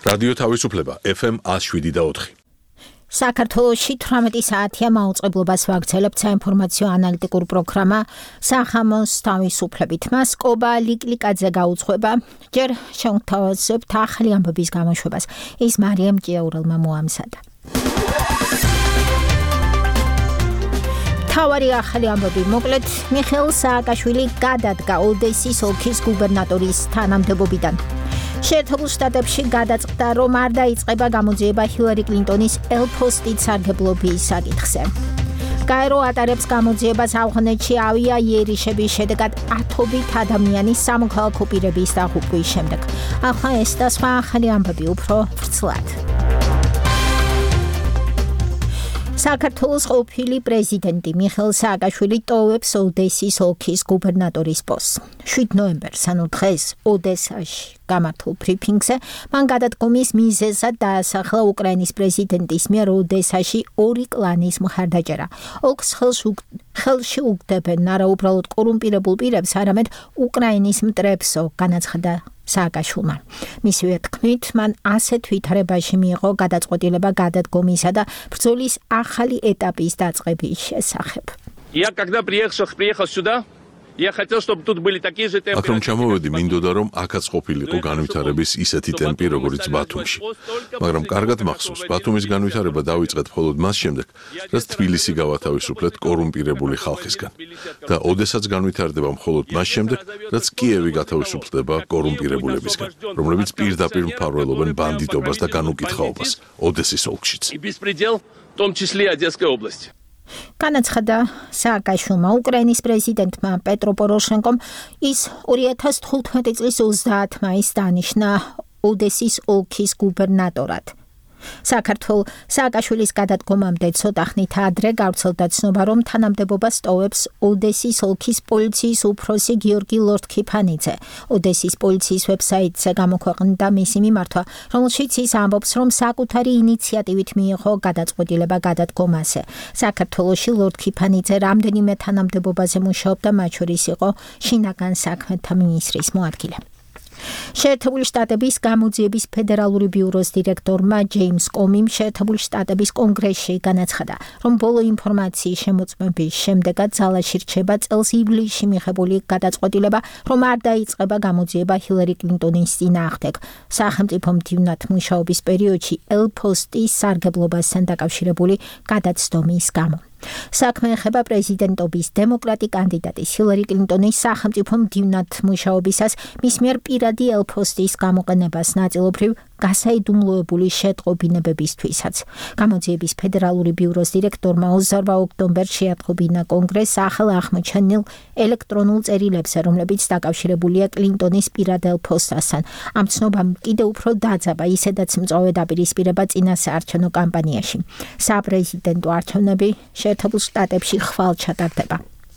რადიო თავისუფლება FM 107.4. საქართველოში 18 საათია მაუწყებლობას ვაგრძელებთ საინფორმაციო ანალიტიკურ პროგრამა სახამოს თავისუფლებით. მას კობა ლიკლიკაძე გაუძღვება. ჯერ შევთავაზებთ ახალი ამბების გამოშვებას. ის მარიამ ჭიაურელმა მოამზადა. თავარი ახალი ამბები მოკლედ მიხეილ სააკაშვილი გადადგა ოდესის ოლქის გუბერნატორის თანამდებობიდან. შეერთებულ შტატებში გადაწყდა, რომ არ დაიწყება გამოძიება ჰილარი კლინტონის ელ-ფოსტით სარგებლობის საკითხზე. გაერო ატარებს გამოძიებას ავღანეთში ავიაიერიშების შედეგად ათობით ადამიანის სამოქალაქო პირების დაღუპვის შემდეგ. ახლა ეს და სხვა ახალი ამბები უფრო ვრცლად. საქართველოს ყოფილი პრეზიდენტი მიხეილ სააკაშვილი ტოვებს ოდესის ოლქის გუბერნატორის პოსტს. 7 ნოემბერს, ანუ დღეს, ოდესაში გამართულ ბრიფინგზე, მან გადადგომის მიზეზად დაასახლა უკრაინის პრეზიდენტის მიერ ოდესაში 2 კლანის მხარდაჭერა. ოლქს ხელში უგდებენ არა უბრალოდ კორუმპირებულ პირებს, არამედ უკრაინის მტრებსო, განაცხადა სააკაშვილმა. მისივე თქმით, მან ასეთ ვითარებაში მიიღო გადაწყვეტილება გადადგომისა და ბრძოლის ახალი ეტაპის დაწყების შესახებ. Я когда приехал сюда, я хотел, чтобы тут были такие же темпы. აქ რომ ჩამოვედი, მინდოდა რომ აქაც ყოფილიყო განვითარების ისეთი ტემპი, როგორც ბათუმში. მაგრამ კარგად მახსოვს, ბათუმის განვითარება დავიწყეთ მხოლოდ მას შემდეგ, რაც თბილისი გავათავისუფლეთ კორუმპირებული ხალხისგან. და ოდესაც განვითარდება მხოლოდ მას შემდეგ, რაც კიევი გათავისუფლდება კორუმპირებულებისგან, რომლებიც პირდაპირ მფარველობენ ბანდიტობას და განუკითხაობას ოდესის ოლქშიც. И беспредел, в том числе и Одесской области. განაცხადა სააკაშვილმა. უკრაინის პრეზიდენტმა პეტრო პოროშენკომ ის 2015 წლის 30 მაისს დანიშნა ოდესის ოლქის გუბერნატორად. სააკაშვილის გადადგომამდე ცოტა ხნით ადრე გავრცელდა ცნობა, რომ თანამდებობას ტოვებს ოდესის ოლქის პოლიციის უფროსი გიორგი ლორთქიფანიძე. ოდესის პოლიციის ვებსაიტზე გამოქვეყნდა მისი მიმართვა, რომელშიც ის ამბობს, რომ საკუთარი ინიციატივით მიიღო გადაწყვეტილება გადადგომაზე. საქართველოში ლორთქიფანიძე რამდენიმე თანამდებობაზე მუშაობდა, მათ შორის იყო შინაგან საქმეთა მინისტრის მოადგილე. შეერთებული შტატების გამოძიების ფედერალური ბიუროს დირექტორმა ჯეიმს კომიმ შეერთებული შტატების კონგრესში განაცხადა, რომ ბოლო ინფორმაციის შემოწმების შემდეგაც ძალაში რჩება წელს ივლისში მიღებული გადაწყვეტილება, რომ არ დაიწყება გამოძიება ჰილარი კლინტონის წინააღმდეგ. სახელმწიფო მდივნად მუშაობის პერიოდში ელ-ფოსტის სარგებლობასთან დაკავშირებული გადაცდომის გამო. საქმე ეხება პრეზიდენტობის დემოკრატი კანდიდატის ჰილარი კლინტონის სახელმწიფო მდივნად მუშაობისას მის მიერ პირადი ელ-ფოსტის გამოყენებას ნაწილობრივ გასაიდუმლოებული შეტყობინებებისთვისაც. გამოძიების ფედერალური ბიუროს დირექტორმა 28 ოქტომბერს შეატყობინა კონგრესს ახალ აღმოჩენილ ელექტრონულ წერილებზე, რომლებიც დაკავშირებულია კლინტონის პირად ელ-ფოსტასთან. ამ ცნობამ კიდევ უფრო დაძაბა ისედაც მწვავე დაპირისპირება წინასაარჩევნო კამპანიაში. საპრეზიდენტო არჩევნები შეერთებულ შტატებში ხვალ ჩატარდება.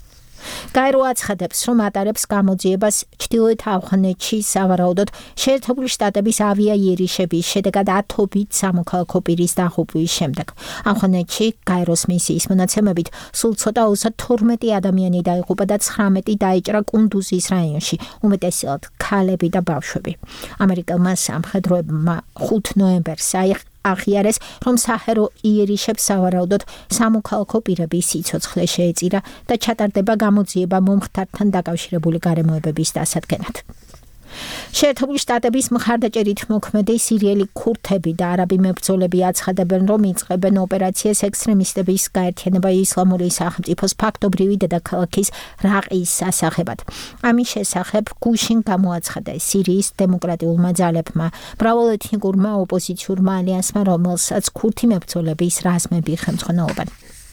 გაერო აცხადებს, რომ ატარებს გამოძიებას ჩრდილოეთ ავღანეთში სავარაუდოდ შეერთებული შტატების ავიაიერიშების შედეგად ათობით სამოქალაქო პირის დაღუპვის შემდეგ. ავღანეთში გაეროს მისიის მონაცემებით სულ ცოტა 32 ადამიანი დაიღუპა და 19 დაიჭრა კუნდუზის რაიონში, უმეტესად ქალები და ბავშვები. ამერიკელმა სამხედროებმა 5 ნოემბერს აღიარეს, რომ საჰერო იერიშებს სავარაუდოდ სამოქალაქო პირების სიცოცხლე შეეწირა და ჩატარდება გამოძიება მომხდართან დაკავშირებული გარემოებების დასადგენად. შეერთებული შტატების მხარდაჭერით მოქმედი სირიელი ქურთები და არაბი მებრძოლები აცხადებენ, რომ იწყებენ ოპერაციას ექსტრემისტების გაერთიანება ისლამური სახელმწიფოს ფაქტობრივი დედაქალაქის რაყის სასახებად. ამის შესახებ გუშინ გამოაცხადა სირიის დემოკრატიულმა ძალებმა, მრავალეთნიკურმა ოპოზიციურმა ალიანსმა, რომელსაც ქურთი მებრძოლების რაზმები ხელმძღვანელობენ.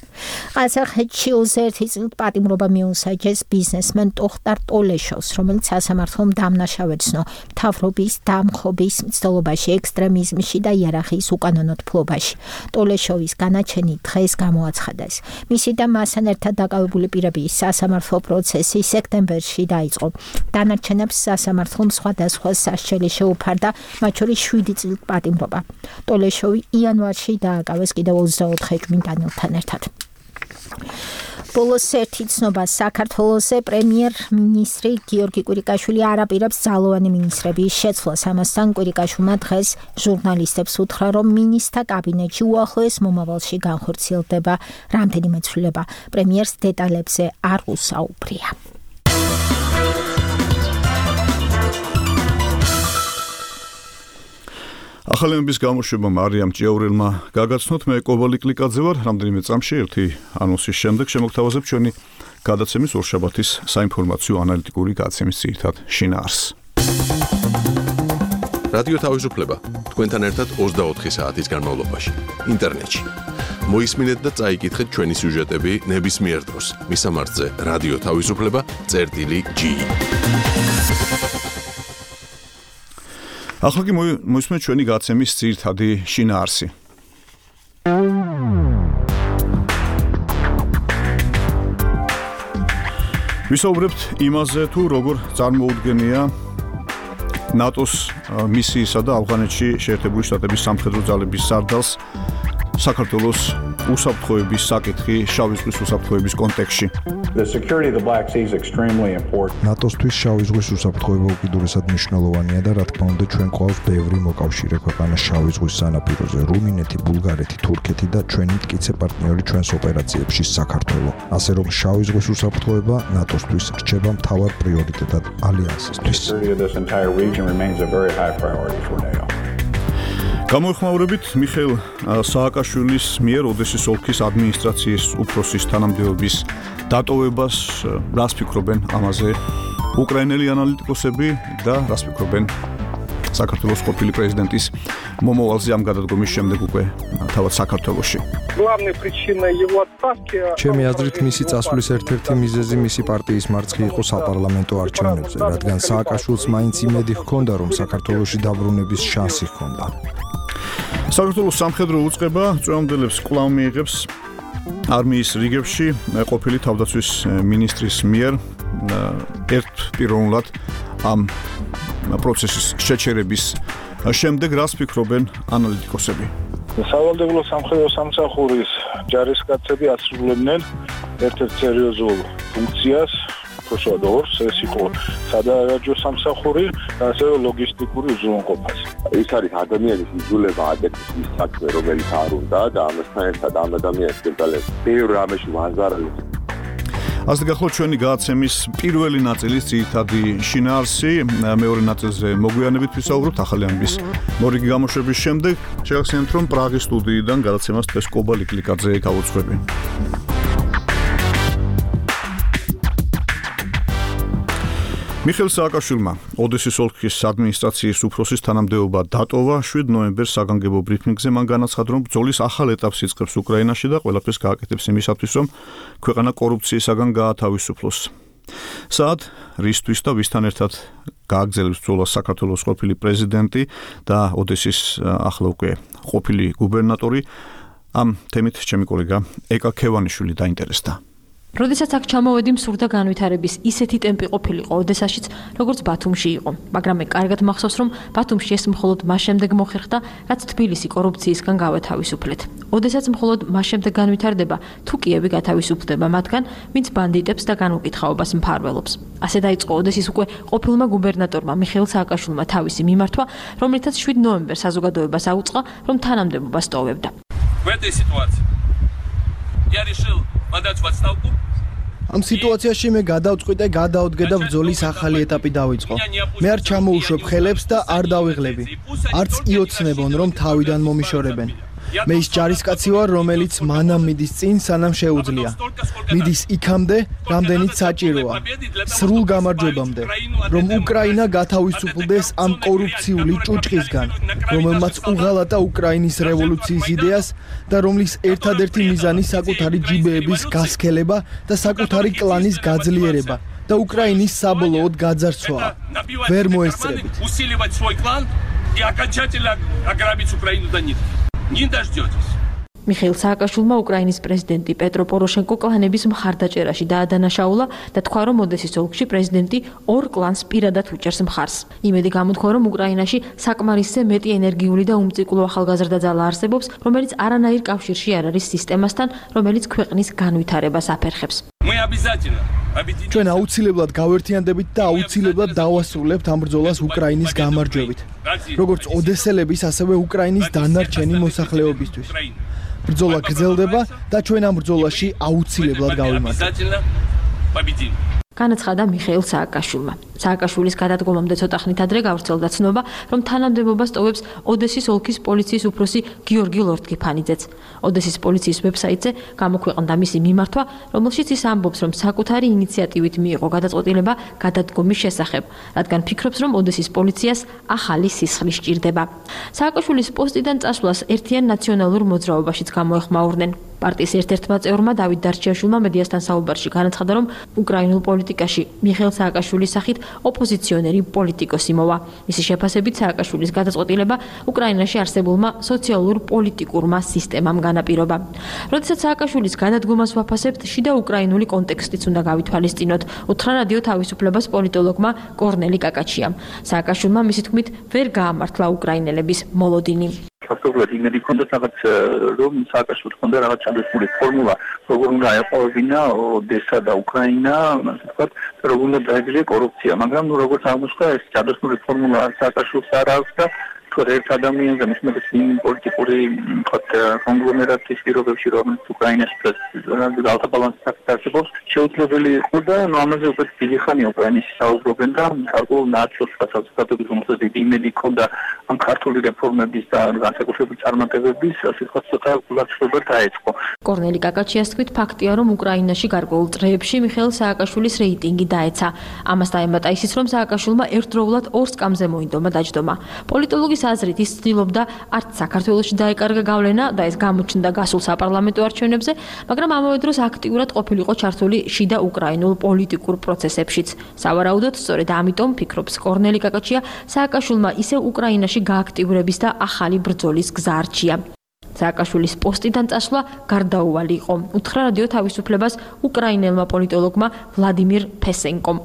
ყაზახეთში 21 წლით პატიმრობა მიუსაჯეს ბიზნესმენ ტოხტარ ტოლეშოვს, რომელიც სასამართლომ დამნაშავეცნო მთავრობის დამხობის მცდელობაში, ექსტრემიზმში და იარაღის უკანონოდ ფლობაში. ტოლეშოვის განაჩენი დღეს გამოაცხადეს. მისი და მასთან ერთად დაკავებული პირების სასამართლო პროცესი სექტემბერში დაიწყო. დანარჩენებს სასამართლომ სხვადასხვა სასჯელი შეუფარდა, მათ შორის 7 წლით პატიმრობა. ტოლეშოვი იანვარში დააკავეს კიდევ 24 წმინდანელთან ერთად. ბოლოს ერთი ცნობა საქართველოს პრემიერ-მინისტრი გიორგი კვირიკაშვილი არ აპირებს ძალოვანი მინისტრების შეცვლას. ამასთან კვირიკაშვილმა დღეს ჟურნალისტებს უთხრა, რომ მინისტრთა კაბინეტში უახლოეს მომავალში განხორციელდება რამდენიმე ცვლილება. პრემიერს დეტალებზე არ უსაუბრია. ახალების გამოშვება მარიამ ჭიაურელმა გაგაცნოთ. მე კობალი კლიკაძე ვარ. რამდენიმე წამში ერთი ანონსის შემდეგ შემოგთავაზებ ჩვენი გადაცემის ორშაბათის საინფორმაციო ანალიტიკური გადაცემის ძირითად შინაარსს. რადიო თავისუფლება თქვენთან ერთად 24 საათის განმავლობაში ინტერნეტში. მოისმინეთ და წაიკითხეთ ჩვენი სიუჟეტები ნებისმიერ დროს. მისამართზე რადიო თავისუფლება.gi. ახლა კი მოისმენთ ჩვენი გადაცემის ძირითადი შინაარსი. ვისაუბრებთ იმაზე, თუ როგორ წარმოუდგენია ნატოს მისიისა და ავღანეთში შეერთებული შტატების სამხედრო ძალების სარდალს საქართველოს უსაფრთხოების საკითხი შავი ზღვის უსაფრთხოების კონტექსტში. ნატოსთვის შავი ზღვის უსაფრთხოება უკიდურესად მნიშვნელოვანია და რა თქმა უნდა ჩვენ გვყავს ბევრი მოკავშირე ქვეყანა შავი ზღვის სანაპიროზე: რუმინეთი, ბულგარეთი, თურქეთი და ჩვენი მტკიცე პარტნიორი ჩვენს ოპერაციებში საქართველო. ასე რომ შავი ზღვის უსაფრთხოება ნატოსთვის რჩება მთავარ პრიორიტეტად ალიანსისთვის. გამოეხმაურებით მიხეილ სააკაშვილის მიერ ოდესის ოლქის ადმინისტრაციის უფროსის თანამდებობის დატოვებას რას ფიქრობენ ამაზე უკრაინელი ანალიტიკოსები და რას ფიქრობენ საქართველოს ყოფილი პრეზიდენტის მომავალზე ამ გადადგომის შემდეგ უკვე თავად საქართველოში. ჩემი აზრით მისი წასვლის ერთ-ერთი მიზეზი მისი პარტიის მარცხი იყო საპარლამენტო არჩევნებზე, რადგან სააკაშვილს მაინც იმედი ჰქონდა, რომ საქართველოში დაბრუნების შანსი ჰქონდა. საქართველოს სამხედრო უწყება წვეულებს კვლავ მიიღებს არმიის რიგებში ყოფილი თავდაცვის მინისტრის მიერ ერთპიროვნულად ამ პროცესის შეჩერების შემდეგ რას ფიქრობენ ანალიტიკოსები? სავალდებულო სამხედრო სამსახურის ჯარისკაცები ასრულებდნენ ერთ-ერთ სერიოზულ ფუნქციას, უბრალოდ ორს, ეს იყო სადარაჯო სამსახური და ასევე ლოგისტიკური უზრუნველყოფას. ის არის ადამიანის იძულება აკეთოს ის საქმე, რომელიც არ უნდა და ამასთან ერთად ამ ადამიანს ძალიან ბევრ რამეში ვაზარალებს. ასე გახლავთ ჩვენი გადაცემის პირველი ნაწილის ძირითადი შინაარსი. მეორე ნაწილზე მოგვიანებით ვისაუბრებთ ახალი ამბის მორიგი გამოშვების შემდეგ. შეგახსენებთ, რომ პრაღის სტუდიიდან გადაცემას დღეს კობალი კლიკაძე გავუძღვები. მიხეილ სააკაშვილმა ოდესის ოლქის ადმინისტრაციის უფროსის თანამდებობა დატოვა. 7 ნოემბერს საგანგებო ბრიფინგზე მან განაცხადა, რომ ბრძოლის ახალ ეტაპს იწყებს უკრაინაში და ყველაფერს გააკეთებს იმისათვის, რომ ქვეყანა კორუფციისაგან გაათავისუფლოს. საათ რისთვის და ვისთან ერთად გააგრძელებს ბრძოლას საქართველოს ყოფილი პრეზიდენტი და ოდესის ახლა უკვე ყოფილი გუბერნატორი. ამ თემით ჩემი კოლეგა ეკა ქევანიშვილი დაინტერესდა. როდესაც აქ ჩამოვედი, მსურდა განვითარების ისეთი ტემპი ყოფილიყო ოდესაშიც, როგორც ბათუმში იყო. მაგრამ მე კარგად მახსოვს, რომ ბათუმში ეს მხოლოდ მას შემდეგ მოხერხდა, რაც თბილისი კორუფციისგან გავათავისუფლეთ. ოდესაც მხოლოდ მას შემდეგ განვითარდება, თუ კიევი გათავისუფლდება მათგან, ვინც ბანდიტებს და განუკითხაობას მფარველობს. ასე დაიწყო ოდესის უკვე ყოფილმა გუბერნატორმა მიხეილ სააკაშვილმა თავისი მიმართვა, რომლითაც 7 ნოემბერს საზოგადოებას აუწყა, რომ თანამდებობას ტოვებდა. ამ სიტუაციაში მე გადავწყვიტე გადავდგე და ბრძოლის ახალი ეტაპი დავიწყო. მე არ ჩამოუშვებ ხელებს და არ დავიღლები. არც იოცნებონ, რომ თავიდან მომიშორებენ. მე ის ჯარისკაცი ვარ, რომელიც მანამ მიდის წინ, სანამ შეუძლია. მიდის იქამდე, რამდენიც საჭიროა. სრულ გამარჯვებამდე, რომ უკრაინა გათავისუფლდეს ამ კორუფციული ჭუჭყისგან, რომელმაც უღალატა უკრაინის რევოლუციის იდეას და რომლის ერთადერთი მიზანი საკუთარი ჯიბეების გასქელება და საკუთარი კლანის გაძლიერება და უკრაინის საბოლოოდ გაძარცვაა. ვერ მოესწრებით. усиливать свой клан и окончательно ограбить Украину до нитки. Не дождетесь. მიხეილ სააკაშვილმა უკრაინის პრეზიდენტი პეტრო პოროშენკო კლანების მხარდაჭერაში დაადანაშაულა და თქვა, რომ ოდესის ოლქში პრეზიდენტი ორ კლანს პირადად უჭერს მხარს. იმედი გამოთქვა, რომ უკრაინაში საკმარისზე მეტი ენერგიული და უმწიკლო ახალგაზრდა ძალა არსებობს, რომელიც არანაირ კავშირში არ არის სისტემასთან, რომელიც ქვეყნის განვითარებას აფერხებს. ჩვენ აუცილებლად გავერთიანდებით და აუცილებლად დავასრულებთ ამ ბრძოლას უკრაინის გამარჯვებით. როგორც ოდესელების, ასევე უკრაინის დანარჩენი მოსახლეობისთვის. ბრძოლა გრძელდება და ჩვენ ამ ბრძოლაში აუცილებლად გავიმარჯვებთ. განაცხადა მიხეილ სააკაშვილმა. სააკაშვილის გადადგომამდე ცოტა ხნით ადრე გავრცელდა ცნობა, რომ თანამდებობას ტოვებს ოდესის ოლქის პოლიციის უფროსი გიორგი ლორთქიფანიძეც. ოდესის პოლიციის ვებსაიტზე გამოქვეყნდა მისი მიმართვა, რომელშიც ის ამბობს, რომ საკუთარი ინიციატივით მიიღო გადაწყვეტილება გადადგომის შესახებ, რადგან ფიქრობს, რომ ოდესის პოლიციას ახალი სისხლი სჭირდება. სააკაშვილის პოსტიდან წასვლას ერთიან ნაციონალურ მოძრაობაშიც გამოეხმაურნენ. პარტიის ერთ-ერთმა წევრმა დავით დარჩიაშვილმა მედიასთან საუბარში განაცხადა, რომ უკრაინულ პოლიტიკაში მიხეილ სააკაშვილის სახით ოპოზიციონერი პოლიტიკოსი მოვა. მისი შეფასებით სააკაშვილის გადაწყვეტილება უკრაინაში არსებულმა სოციალურ-პოლიტიკურმა სისტემამ განაპირობა. როდესაც სააკაშვილის გადადგომას ვაფასებთ, შიდა უკრაინული კონტექსტიც უნდა გავითვალისწინოთ, უთხრა რადიო თავისუფლებას პოლიტოლოგმა კორნელი კაკაჩიამ. სააკაშვილმა მისი თქმით ვერ გაამართლა უკრაინელების მოლოდინი. ფაქტობრივად იმედი ქონდათ რაღაც რომ სააკაშვილს ქონდა რაღაც ჩადებული ფორმულა როგორ უნდა ეყოვებინა ოდესა და უკრაინა ასე ვთქვათ როგორ უნდა დაეძლია კორუფცია მაგრამ როგორც აღმოჩნდა ეს ჩადებული ფორმულა სააკაშვილს არ აქვს და ერთ ადამიანზე მოსმენთ იმ პოლიტიკური ვთქვათ კონგლომერატის პირობებში რომელიც უკრაინაში ძალთა ბალანსს აკეთებს შეუძლებელი იყო და ამაზე უკვე დიდი ხანია უკრაინაში საუბრობენ და გარკვეულ ნაციონალ საზოგადოების უმეტესად იმედი ქონდა ამ ქართული რეფორმების და განსაკუთრებით წარმატებების ასე ვთქვათ ცოტა გულაცრუება დაეწყო. კორნელი კაკაჩიას თქმით ფაქტია რომ უკრაინაში გარკვეულ წრეებში მიხეილ სააკაშვილის რეიტინგი დაეცა. ამას დაემატა ისიც რომ სააკაშვილმა ერთდროულად ორ სკამზე მოინდომა დაჯდომა. პოლიტოლოგის აზრით ის ცდილობდა არც საქართველოში დაეკარგა გავლენა და ეს გამოჩნდა გასულ საპარლამენტო არჩევნებზე, მაგრამ ამავე დროს აქტიურად ყოფილიყო ჩართული შიდა უკრაინულ პოლიტიკურ პროცესებშიც. სავარაუდოდ სწორედ ამიტომ ფიქრობს კორნელი კაკაჩია სააკაშვილმა ისევ უკრაინაში გააქტიურების და ახალი ბრძოლის გზა არჩია. სააკაშვილის პოსტიდან წასვლა გარდაუვალი იყო. უთხრა რადიო თავისუფლებას უკრაინელმა პოლიტოლოგმა ვლადიმირ ფესენკომ.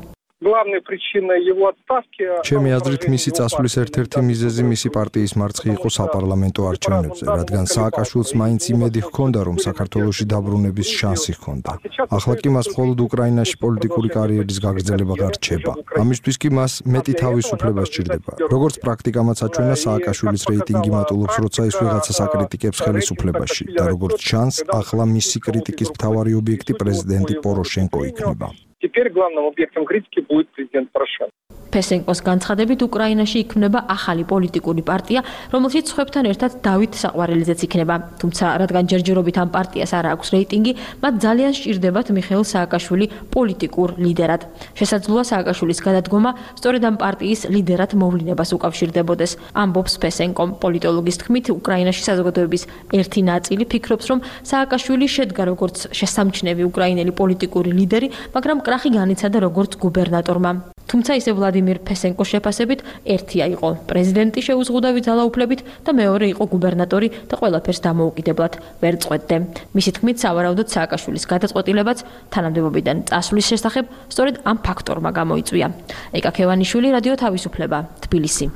ჩემი აზრით მისი წასვლის ერთ-ერთი მიზეზი მისი პარტიის მარცხი იყო საპარლამენტო არჩევნებზე, რადგან სააკაშვილს მაინც იმედი ჰქონდა, რომ საქართველოში დაბრუნების შანსი ჰქონდა. ახლა კი მას მხოლოდ უკრაინაში პოლიტიკური კარიერის გაგრძელება გარჩება. ამისთვის კი მას მეტი თავისუფლება სჭირდება. როგორც პრაქტიკამაც აჩვენა, სააკაშვილის რეიტინგი მატულობს, როცა ის ვიღაცას აკრიტიკებს ხელისუფლებაში და როგორც ჩანს, ახლა მისი კრიტიკის მთავარი ობიექტი პრეზიდენტი პოროშენკო იქნება. Теперь главным объектом критики будет президент Порошенко. ფესენკოს განცხადებით უკრაინაში იქმნება ახალი პოლიტიკური პარტია, რომელშიც სხვებთან ერთად დავით საყვარელიძეც იქნება. თუმცა, რადგან ჯერჯერობით ამ პარტიას არ აქვს რეიტინგი, მათ ძალიან სჭირდებათ მიხეილ სააკაშვილი პოლიტიკურ ლიდერად. შესაძლოა სააკაშვილის გადადგომა სწორედ ამ პარტიის ლიდერად მოვლინებას უკავშირდებოდეს. ამბობს ფესენკომ. პოლიტოლოგის თქმით, უკრაინაში საზოგადოების ერთი ნაწილი ფიქრობს, რომ სააკაშვილი შედგა როგორც შესამჩნევი უკრაინელი პოლიტიკური ლიდერი, მაგრამ კრახი განიცადა როგორც გუბერნატორმა. თუმცა ისე ვლადიმირ ფესენკოს შეფასებით ერთია იყო პრეზიდენტი შეუზღუდავი ძალაუფლებით და მეორე იყო გუბერნატორი და ყველაფერს დამოუკიდებლად ვერ წყვეტდა. მისი თქმით, სავარაუდოდ სააკაშვილის გადაწყვეტილებაც თანამდებობიდან წასვლის შესახებ სწორედ ამ ფაქტორმა გამოიწვია. ეკა ქევანიშვილი, რადიო თავისუფლება, თბილისი.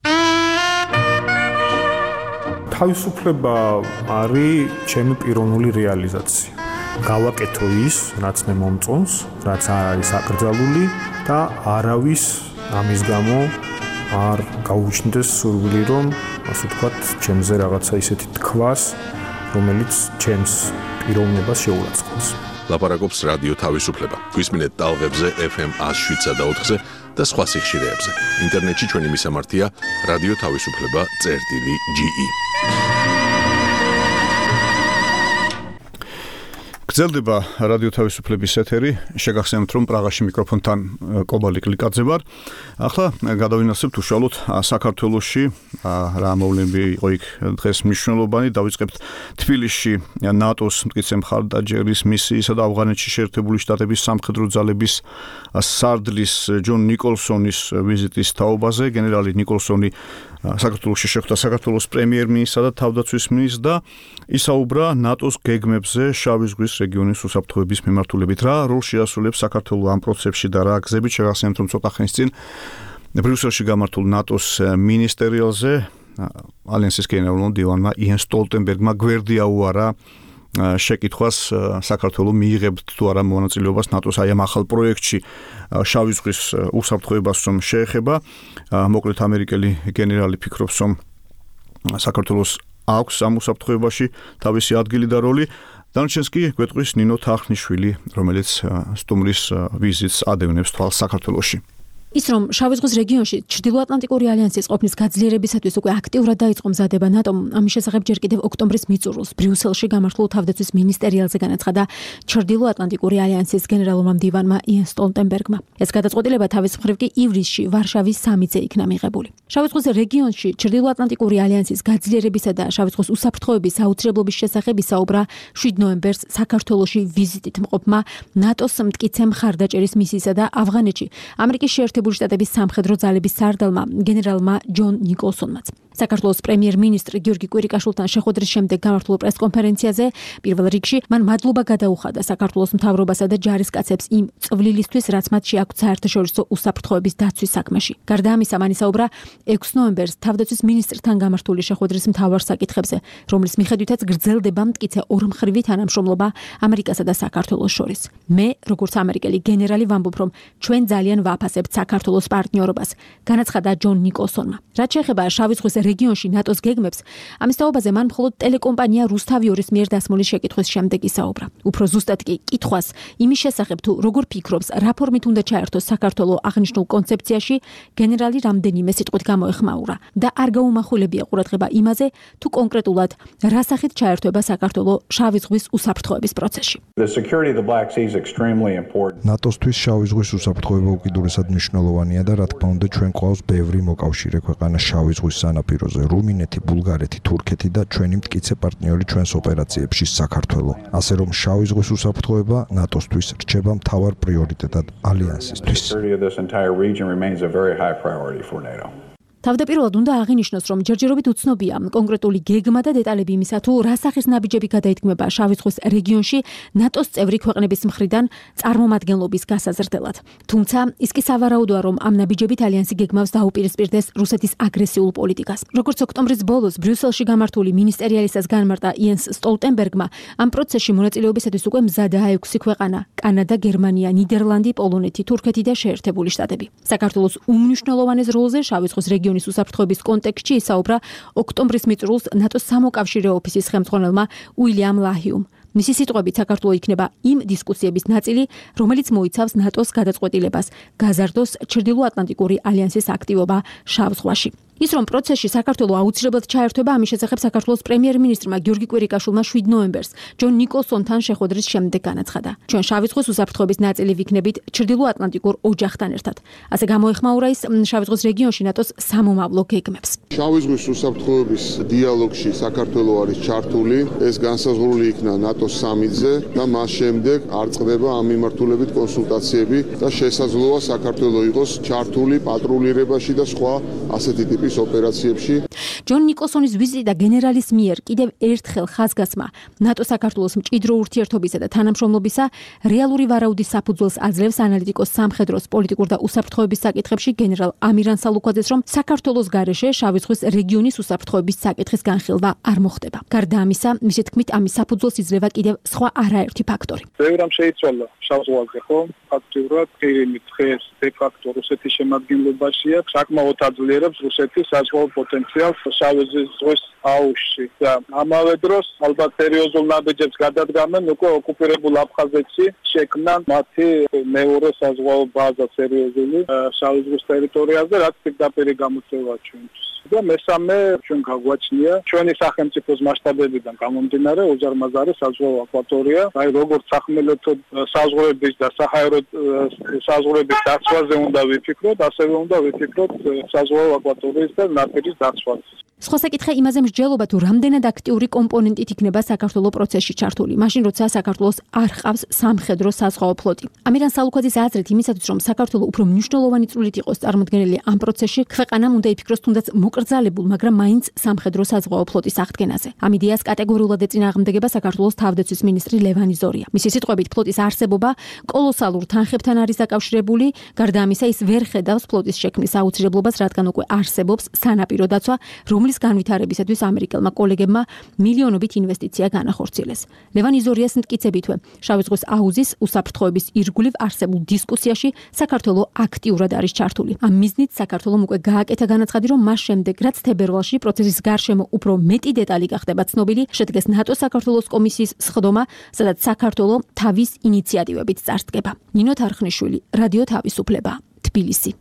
თავისუფლება არის ჩემი პიროვნული რეალიზაცია. გავაკეთო ის, რაც მე მომწონს, რაც არ არის აკრძალული და არავის ამის გამო არ გაუჩნდეს სურვილი, რომ ასე ვთქვათ, ჩემზე რაღაცა ისეთი თქვას, რომელიც ჩემს პიროვნებას შეურაცხყოფს. ლაპარაკობს რადიო თავისუფლება. გვისმინეთ ტალღებზე FM 107 და 4-ზე და სხვა სიხშირეებზე. ინტერნეტში ჩვენი მისამართია რადიო თავისუფლება.ge. გრძელდება რადიო თავისუფლების ეთერი. შეგახსენებთ, რომ პრაღაში მიკროფონთან კობალი კლიკაძე ვარ. ახლა გადავინახავთ უშუალოდ საქართველოში რა მოვლენები იყო იქ დღეს მნიშვნელოვანი. დავიწყებთ თბილისში ნატოს მტკიცე მხარდაჭერის მისიისა და ავღანეთში შეერთებული შტატების სამხედრო ძალების სარდლის ჯონ ნიკოლსონის ვიზიტის თაობაზე. გენერალი ნიკოლსონი საქართველოში შეხვდა საქართველოს პრემიერ-მინისტრსა და თავდაცვის მინისტრს და ისაუბრა ნატოს გეგმებზე შავი ზღვის რეგიონის უსაფრთხოების მიმართულებით. რა როლში ასრულებს საქართველო ამ პროცესში და რა გზებით შეგახსენებთ, რომ ცოტა ხნის წინ ბრიუსელში გამართულ ნატოს მინისტერიალზე ალიანსის გენერალურმა დივანმა იენ სტოლტენბერგმა გვერდი აუარა შეკითხვას საქართველოს მიიღებთ თუ არა მონაწილეობას ნატოს აი ამ ახალ პროექტში შავი ზღვის უსაფრთხოებას რომ შეეხება. მოკლედ ამერიკელი გენერალი ფიქრობს, რომ საქართველოს აქვს ამ უსაფრთხოებაში თავისი ადგილი და როლი. დანარჩენს კი გვეტყვის ნინო თახნიშვილი, რომელიც სტუმრის ვიზიტს ადევნებს თვალს საქართველოში. ის რომ შავი ზღვის რეგიონში ჩრდილოატლანტიკური ალიანსის ყოფნის გაძლიერებისათვის უკვე აქტიურად დაიწყო მზადება ნატომ, ამის შესახებ ჯერ კიდევ ოქტომბრის მიწურულს ბრიუსელში გამართულ თავდაცვის მინისტერიალზე განაცხადა ჩრდილოატლანტიკური ალიანსის გენერალურმა მდივანმა იენ სტოლტენბერგმა. ეს გადაწყვეტილება თავის მხრივ კი ივლისში ვარშავის სამიტზე იქნა მიღებული. შავი ზღვის რეგიონში ჩრდილოატლანტიკური ალიანსის გაძლიერებისა და შავი ზღვის უსაფრთხოების აუცილებლობის შესახებ ისაუბრა 7 ნოემბერს საქართველოში ვიზიტით მყოფმა ნატოს მტკიცე მხარდაჭერის მისიისა და ავღანეთში ამერიკის შეერთებული შტატების სამხედრო ძალების სარდალმა გენერალმა ჯონ ნიკოლსონმაც. საქართველოს პრემიერ-მინისტრ გიორგი კვირიკაშვილთან შეხვედრის შემდეგ გამართულ პრესკონფერენციაზე პირველ რიგში მან მადლობა გადაუხადა საქართველოს მთავრობასა და ჯარისკაცებს იმ წვლილისთვის, რაც მათ შეაქვთ საერთაშორისო უსაფრთხოების დაცვის საქმეში. გარდა ამისა, მან ისაუბრა 6 ნოემბერს თავდაცვის მინისტრთან გამართული შეხვედრის მთავარ საკითხებზე, რომლის მიხედვითაც გრძელდება მტკიცე ორმხრივი თანამშრომლობა ამერიკასა და საქართველოს შორის. მე, როგორც ამერიკელი გენერალი, ვამბობ, რომ ჩვენ ძალიან ვაფასებთ საქართველოს პარტნიორობას, განაცხადა ჯონ ნიკოლსონმა. რაც შეეხება შავი ზღვის რეგიონში ნატოს გეგმებს, ამის თაობაზე მან მხოლოდ ტელეკომპანია რუსთავიორის მიერ დასმული შეკითხვის შემდეგ ისაუბრა. უფრო ზუსტად კი კითხვას იმის შესახებ, თუ როგორ ფიქრობს, რა ფორმით უნდა ჩაერთოს საქართველო აღნიშნულ კონცეფციაში, გენერალი რამდენიმე სიტყვით გამოეხმაურა და არ გაუმახვილებია ყურადღება იმაზე, თუ კონკრეტულად რა სახით ჩაერთვება საქართველო შავი ზღვის უსაფრთხოების პროცესში. ნატოსთვის შავი ზღვის უსაფრთხოება უკიდურესად მნიშვნელოვანია და რა თქმა უნდა ჩვენ გვყავს ბევრი მოკავშირე ქვეყანა შავი ზღვის სანაპიროზე, რუმინეთი, ბულგარეთი, თურქეთი და ჩვენი მტკიცე პარტნიორი ჩვენს ოპერაციებში საქართველო. ასე რომ შავი ზღვის უსაფრთხოება ნატოსთვის რჩება მთავარ პრიორიტეტად ალიანსისთვის. თავდაპირველად უნდა აღინიშნოს, რომ ჯერჯერობით უცნობია კონკრეტული გეგმა და დეტალები იმისა, თუ რა სახის ნაბიჯები გადაითქმება შავი ზღვის რეგიონში ნატოს წევრი ქვეყნების მხრიდან წარმომადგენლობის გასაზრდელად. თუმცა ის კი სავარაუდოა, რომ ამ ნაბიჯებით ალიანსი გეგმავს დაუპირისპირდეს რუსეთის აგრესიულ პოლიტიკას. როგორც ოქტომბრის ბოლოს ბრიუსელში გამართული მინისტერიალისას განმარტა იენს სტოლტენბერგმა, ამ პროცესში მონაწილეობისათვის უკვე მზადაა 6 ქვეყანა: კანადა, გერმანია, ნიდერლანდი, პოლონეთი, თურქეთი და შეერთებული შტატები. საქართველოს უმნიშვნელოვანეს როლზე შავი ზღვის რეგიონის უსაფრთხოების კონტექსტში ისაუბრა ოქტომბრის მიწურულს ნატოს სამოკავშირე ოფისის ხელმძღვანელმა უილიამ ლაჰიუმ. მისი სიტყვებით საქართველო იქნება იმ დისკუსიების ნაწილი, რომელიც მოიცავს ნატოს გადაწყვეტილებას გაზარდოს ჩრდილოატლანტიკური ალიანსის აქტივობა შავ ზღვაში. ის რომ პროცესში საქართველო აუცილებლად ჩაერთვება, ამის შესახებ საქართველოს პრემიერ-მინისტრმა გიორგი კვირიკაშვილმა 7 ნოემბერს ჯონ ნიკოლსონთან შეხვედრის შემდეგ განაცხადა. ჩვენ შავი ზღვის უსაფრთხოების ნაწილი ვიქნებით ჩრდილოატლანტიკურ ოჯახთან ერთად. ასე გამოეხმაურა ის შავი ზღვის რეგიონში ნატოს სამომავლო გეგმებს. შავი ზღვის უსაფრთხოების დიალოგში საქართველო არის ჩართული, ეს განსაზღვრული იქნა ნატოს სამიტზე და მას შემდეგ არ წყდება ამ მიმართულებით კონსულტაციები და შესაძლოა საქართველო იყოს ჩართული პატრულირებაში და სხვა ასეთი ტიპის ოპერაციებში. ჯონ ნიკოლსონის ვიზიტი და გენერალის მიერ კიდევ ერთხელ ხაზგასმა ნატო-საქართველოს მჭიდრო ურთიერთობისა და თანამშრომლობისა რეალური ვარაუდის საფუძველს აძლევს ანალიტიკოს სამხედროს, პოლიტიკურ და უსაფრთხოების საკითხებში გენერალ ამირან სალუქვაძეს, რომ საქართველოს გარეშე შავი ზღვის რეგიონის უსაფრთხოების საკითხის განხილვა არ მოხდება. გარდა ამისა, მისი თქმით, ამის საფუძველს იძლევა კიდევ სხვა არაერთი ფაქტორი. ბევრ რამ შეიცვალა შავ ზღვაზე, ხო? ფაქტიურად ყირიმი დღეს დე-ფაქტო რუსეთის შემადგენლობაშია, საკმაოდ აძლიერებს რუსეთის საზღვაო პოტენციალს შავი ზღვის აუზში და ამავე დროს ალბათ სერიოზულ ნაბიჯებს გადადგამენ უკვე ოკუპირებულ აფხაზეთში შექმნან მათი მეორე საზღვაო ბაზა სერიოზული შავი ზღვის ტერიტორიაზე, რაც პირდაპირი გამოწვევაა ჩვენთვის. და მესამე ჩვენ გაგვაჩნია ჩვენი სახელმწიფოს მასშტაბებიდან გამომდინარე უზარმაზარი საზღვაო აკვატორია, აი როგორც სახმელეთო საზღვრების და საჰაერო საზღვრების დაცვაზე უნდა ვიფიქროთ, ასევე უნდა ვიფიქროთ საზღვაო აკვატორიის და ნაპირის დაცვაზე. სხვა საკითხი იმაზე მსჯელობა თუ რამდენად აქტიური კომპონენტით იქნება საქართველოს პროცესში ჩართული, მაშინ როცა საქართველოს არ ყავს სამხედრო საზღვაო ფლოტი. ამირან სალუქვაძის აზრით, იმისათვის რომ საქართველოს უფრო მნიშვნელოვანი წვლილით იყოს წარმოდგენილი ამ პროცესში, ქვეყანამ უნდა იფიქროს თუნდაც მოკრძალებულ, მაგრამ მაინც სამხედრო საზღვაო ფლოტის აღდგენაზე. ამ იდეას კატეგორიულად ეწინააღმდეგება საქართველოს თავდაცვის მინისტრი ლევანი ზორია. მისი სიტყვებით, ფლოტის არსებობა კოლოსალურ თანხებთან არის დაკავშირებული, გარდა ამისა ის ვერ ხედავს ფლოტის შექმნის აუცილებლობას, რადგან უკვე არსებობს სანაპირო დაცვა, რომლის განვითარებისათვის ამერიკელმა კოლეგებმა მილიონობით ინვესტიცია განახორციელეს. ლევანი ზორიას მტკიცებითვე, შავი ზღვის აუზის უსაფრთხოების ირგვლივ არსებულ დისკუსიაში საქართველოს აქტიურად არის ჩართული. ამ მიზნით საქართველოს უკვე გააკეთა განაცხადი, რომ მას შემდეგ, რაც თებერვალში პროცესის გარშემო უფრო მეტი დეტალი გახდება ცნობილი, შედგეს ნატო-საქართველოს კომისიის სხდომა, სადაც საქართველოს თავის ინიციატივებით წარსდგება. ნინო თარხნიშვილი, რადიო თავისუფლება, თბილისი.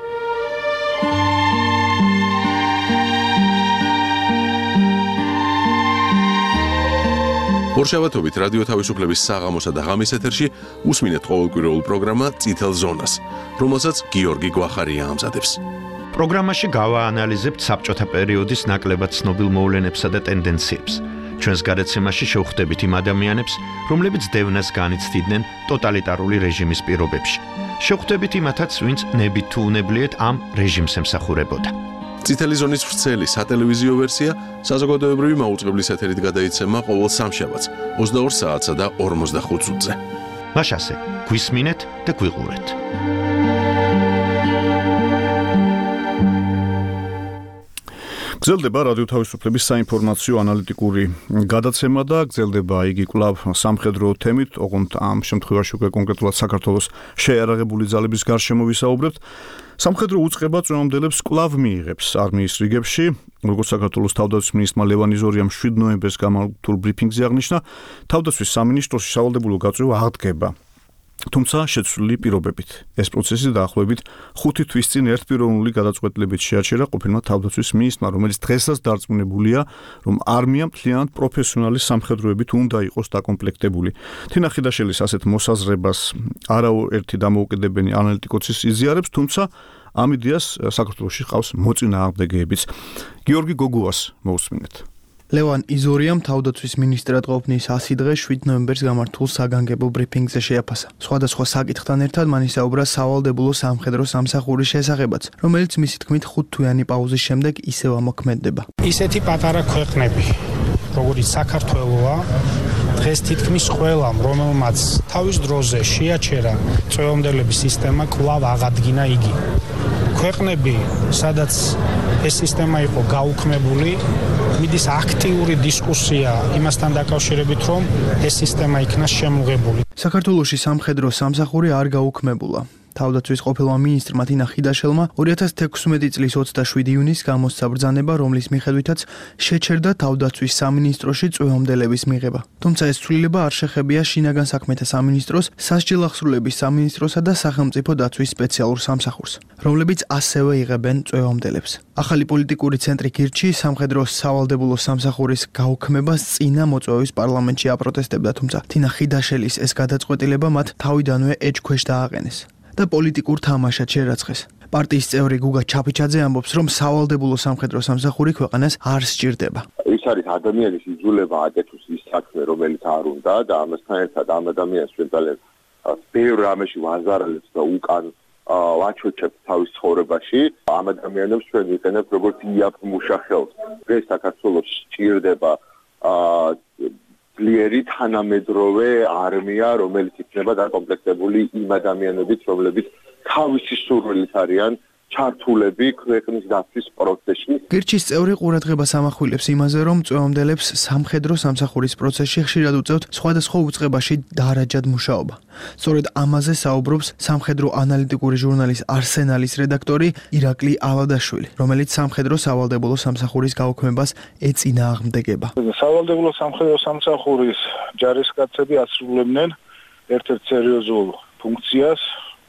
ორშაბათობით რადიო თავისუფლების საღამოსა და ღამის ეთერში უსმინეთ ყოველკვირეულ პროგრამა წითელ ზონას, რომელსაც გიორგი გვახარია ამზადებს. პროგრამაში გავაანალიზებთ საბჭოთა პერიოდის ნაკლებად ცნობილ მოვლენებსა და ტენდენციებს. ჩვენს გადაცემაში შევხვდებით იმ ადამიანებს, რომლებიც დევნას განიცდიდნენ ტოტალიტარული რეჟიმის პირობებში. შევხვდებით იმათაც, ვინც ნებით თუ უნებლიეთ ამ რეჟიმს ემსახურებოდა. წითელი ზონის ვრცელი სატელევიზიო ვერსია საზოგადოებრივი მაუწყებლის ეთერით გადაიცემა ყოველ სამშაბათს 22 საათსა და 45 წუთზე. მაშასე, გვისმინეთ და გვიყურეთ. გრძელდება რადიო თავისუფლების საინფორმაციო ანალიტიკური გადაცემა და გრძელდება იგი კვლავ სამხედრო თემით, ოღონდ ამ შემთხვევაში უკვე კონკრეტულად საქართველოს შეიარაღებული ძალების გარშემო ვისაუბრებთ. სამხედრო უწყება წინააღმდეგებს კვლავ მიიღებს არმიის რიგებში, როგორც საქართველოს თავდაცვის მინისტრმა ლევანი ზორიამ 7 ნოემბერს გამართულ ბრიფინგზე აღნიშნა, თავდაცვის სამინისტროში სავალდებულო გაწევა აღდგება. თუმცა შეცვლილი პირობებით. ეს პროცესი დაახლოებით 5 თვის წინ ერთპიროვნული გადაწყვეტილებით შეაჩერა ყოფილმა თავდაცვის მინისტრმა, რომელიც დღესაც დარწმუნებულია, რომ არმია მთლიანად პროფესიონალი სამხედროებით უნდა იყოს დაკომპლექტებული. თინა ხიდაშელის ასეთ მოსაზრებას არაერთი დამოუკიდებელი ანალიტიკოსის იზიარებს, თუმცა ამ იდეას საქართველოში ყავს მოწინააღმდეგეებიც. გიორგი გოგუას მოусმინეთ. ლევან იზორიამ თავდაცვის მინისტრად ყოფნის 100 დღე 7 ნოემბერს გამართულ საგანგებო ბრიფინგზე შეაფასა. სხვადასხვა საკითხთან ერთად მან ისაუბრა სავალდებულო სამხედრო სამსახურის შესახებაც, რომელიც მისი თქმით 5 თვიანი პაუზის შემდეგ ისევ ამოქმედდება. ისეთი პატარა ქვეყნები, როგორიც საქართველოა, დღეს თითქმის ყველამ, რომელმაც თავის დროზე შეაჩერა წვეომდელების სისტემა, კვლავ აღადგინა იგი. ქვეყნები, სადაც ეს სისტემა იყო გაუქმებული, მიდის აქტიური დისკუსია იმასთან დაკავშირებით, რომ ეს სისტემა იქნას შემოღებული. საქართველოში სამხედრო სამსახური არ გაუქმებულა. თავდაცვის ყოფილმა მინისტრმა თინა ხიდაშელმა 2016 წლის 27 ივნისს გამოსცა ბრძანება, რომლის მიხედვითაც შეჩერდა თავდაცვის სამინისტროში წვეომდელების მიღება. თუმცა ეს ცვლილება არ შეხებია შინაგან საქმეთა სამინისტროს, სასჯელახსრულების სამინისტროსა და სახელმწიფო დაცვის სპეციალურ სამსახურს, რომლებიც ასევე იღებენ წვეომდელებს. ახალი პოლიტიკური ცენტრი გირჩი სამხედროს სავალდებულო სამსახურის გაუქმებას წინა მოწვევის პარლამენტში აპროტესტებდა, თუმცა თინა ხიდაშელის ეს გადაწყვეტილება მათ თავიდანვე ეჭქვეშ დააყენეს და პოლიტიკურ თამაშად შერაცხეს. პარტიის წევრი გუგა ჩაფიჩაძე ამბობს, რომ სავალდებულო სამხედრო სამსახური ქვეყანას არ სჭირდება. ის არის ადამიანის იძულება აკეთოს ის საქმე, რომელიც არ უნდა და ამასთან ერთად ამ ადამიანს ჩვენ ძალიან ბევრ რამეში ვაზარალებს და უკან ვაჩოჩებთ თავის ცხოვრებაში. ამ ადამიანებს ჩვენ ვიყენებთ როგორც იაპ მუშახელს. ეს საქართველოს სჭირდება ძლიერი თანამედროვე არმია, რომელიც იქნება დაკომპლექტებული იმ ადამიანებით, რომლებიც თავისი სურვილით არიან ჩართულები ქვეყნის დაცვის პროცესში. გირჩის წევრი ყურადღებას ამახვილებს იმაზე, რომ წვეომდელებს სამხედრო სამსახურის პროცესში ხშირად უწევთ სხვადასხვა უწყებაში დაარაჯად მუშაობა. სწორედ ამაზე საუბრობს სამხედრო ანალიტიკური ჟურნალის არსენალის რედაქტორი ირაკლი ალადაშვილი, რომელიც სამხედრო სავალდებულო სამსახურის გაუქმებას ეწინააღმდეგება. სავალდებულო სამხედრო სამსახურის ჯარისკაცები ასრულებდნენ ერთ-ერთ სერიოზულ ფუნქციას,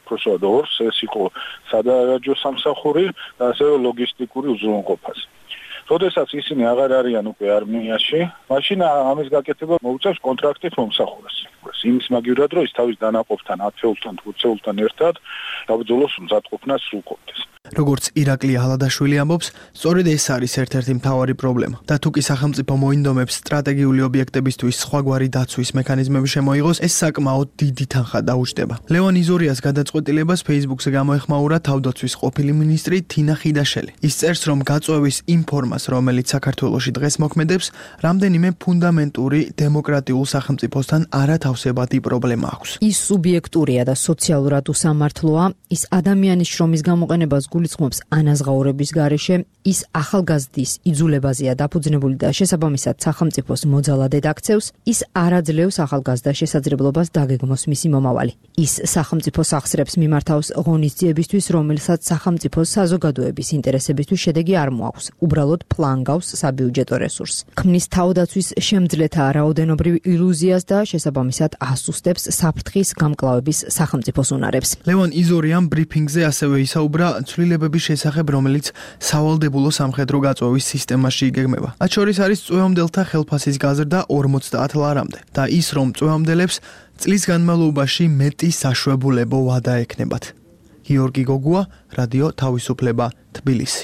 უფროსად ორს, ეს იყო სადარაჯო სამსახური და ასევე ლოგისტიკური უზრუნველყოფაზე. როდესაც ისინი აღარ არიან უკვე არმიაში, მაშინ ამის გაკეთება მოუწევს კონტრაქტით მომსახურეს. იმის მაგივრად, რომ ის თავის დანაყოფთან, ათეულთან, ხუთეულთან ერთად საბრძოლოს მზადყოფნას სრულყოფდეს. როგორც ირაკლი ალადაშვილი ამბობს, სწორედ ეს არის ერთ-ერთი მთავარი პრობლემა. და თუ კი სახელმწიფო მოინდომებს სტრატეგიული ობიექტებისთვის სხვაგვარი დაცვის მექანიზმები შემოიღოს, ეს საკმაოდ დიდი თანხა დაუჯდება. ლევან იზორიას გადაწყვეტილებას Facebook-ზე გამოეხმაურა თავდაცვის ყოფილი მინისტრი თინა ხიდაშელი. ის წერს, რომ გაწვევის იმ ფორმას, რომელიც საქართველოში დღეს მოქმედებს, რამდენიმე ფუნდამენტური დემოკრატიულ სახელმწიფოსთან არათავსებადი პრობლემა აქვს. ის სუბიექტურია და სოციალურად უსამართლოა, ის ადამიანის შრომის გამოყენებას გულისხმობს ანაზღაურების გარეშე, ის ახალგაზრდის იძულებაზეა დაფუძნებული და შესაბამისად სახელმწიფოს მოძალადედ აქცევს, ის არ აძლევს ახალგაზრდა შესაძლებლობას დაგეგმოს მისი მომავალი. ის სახელმწიფოს ახსრებს მიმართავს ღონისძიებისთვის, რომელსაც სახელმწიფოს საზოგადოების ინტერესებისთვის შედეგი არ მოაქვს. უბრალოდ ფლანგავს საბიუჯეტო რესურსს. ქმნის თავდაცვის შემძლეთა რაოდენობრივ ილუზიას და შესაბამისად ასუსტებს საფრთხის გამკლავების სახელმწიფოს უნარებს. ლევან იზორიამ ბრიფინგზე ასევე ისაუბრა ცვლილებების შესახებ, რომელიც სავალდებულო სამხედრო გაწვევის სისტემაში იგეგმება. მათ შორის არის წვევამდელთა ხელფასის გაზრდა 50 ლარამდე და ის, რომ წვევამდელებს წლის განმავლობაში მეტი საშვებულებო ვადა ექნებათ. გიორგი გოგუა, რადიო თავისუფლება, თბილისი.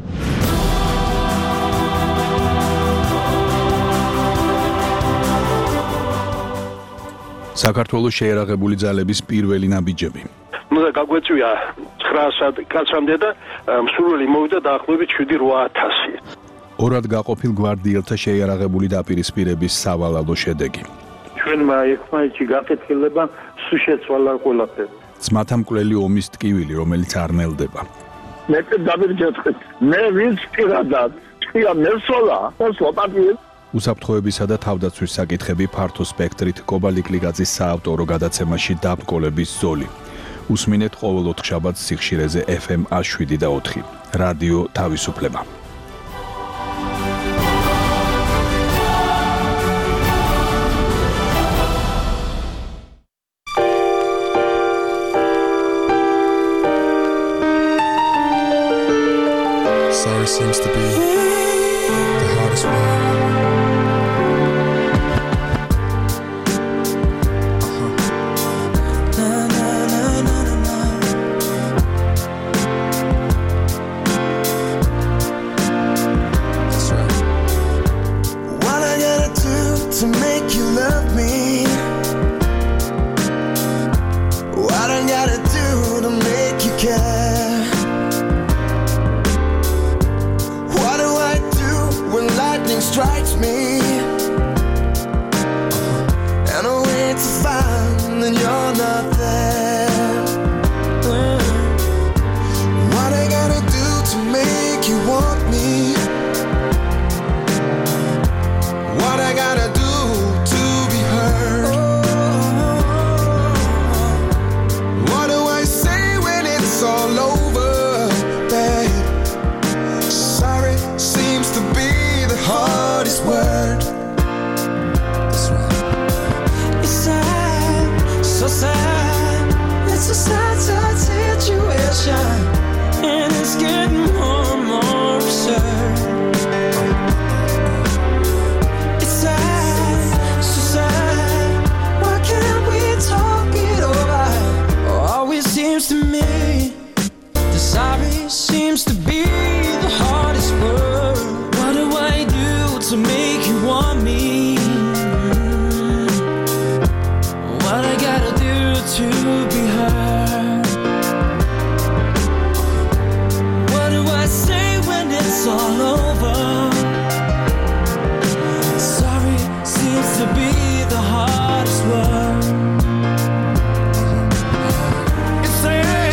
საქართველოს შეერაღებული ძალების პირველი ნაბიჯები. და გაგვეწვია 900 კაცამდე და მსურველი მოვიდა დაახლოებით 7-8000. ორად გაყოფილ გვარდიელთა შეიარაღებული დაპირისპირების სავალალო შედეგი. ჩვენმა ერთმანეთში გაკეთილება სულ შეცვალა ყველაფერი. ძმათამკვლელი ომის ტკივილი, რომელიც არ ნელდება. მე დავირჯეთქეთ. მე ვინც პირადად თქვია მესოლა, სლოპატიე. უსაფრთხოებისა და თავდაცვის საკითხები ფართო სპექტრით კობალიკლიგაძის საავტორო გადაცემაში დაბკოლების ზოლი. უსმინეთ ყოველ 4 შაბათს სიხშირეზე FM 7 და 4. რადიო თავისუფლება. Sorry seems to be the hardest word. Strikes me and I wait to find that you're not there. What I gotta do to make you want me? What I gotta do to be heard? What do I say when it's all over, babe? Sorry seems to be hardest word. That's right. It's sad, so sad. It's a sad, sad situation, and it's getting more and more absurd. It's sad, so sad. Why can't we talk it over? Always seems to me the sorry seems to be the hardest word. What do I do to make you want me? What I gotta do to be heard? What do I say when it's all over? Sorry seems to be the hardest word. It's sad.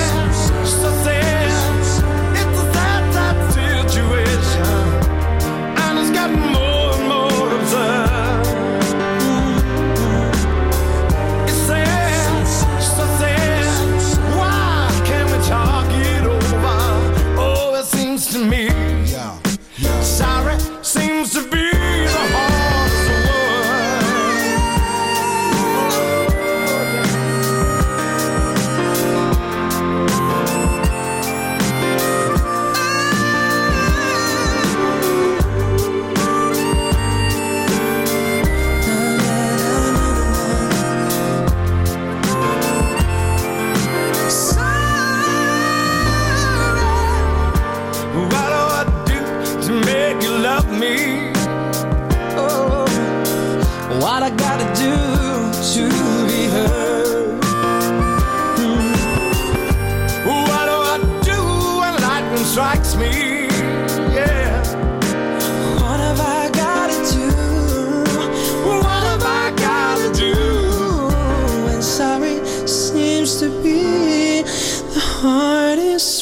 me. Yeah. What have I gotta do? What have I gotta do? And sorry seems to be the hardest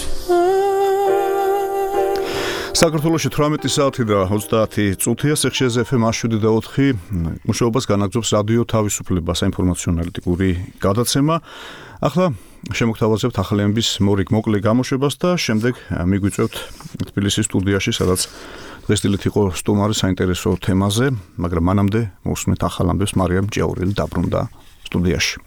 one. საქართველოში 18 საათი და 30 წუთია სეხშეზე FM 107.4 მუშაობას განაგრძობს რადიო თავისუფლება საინფორმაციო ანალიტიკური გადაცემა. ახლა შემოგთავაზებთ ახალების მორიგ მოკლე გამოშვებას და შემდეგ მიგვიწევთ თბილისის სტუდიაში, სადაც დღესდღეობით იყო სტუმარი საინტერესო თემაზე, მაგრამ მანამდე მოვსმენთ ახალ ამბებს. მარიამ ჭიაურელი დაბრუნდა სტუდიაში.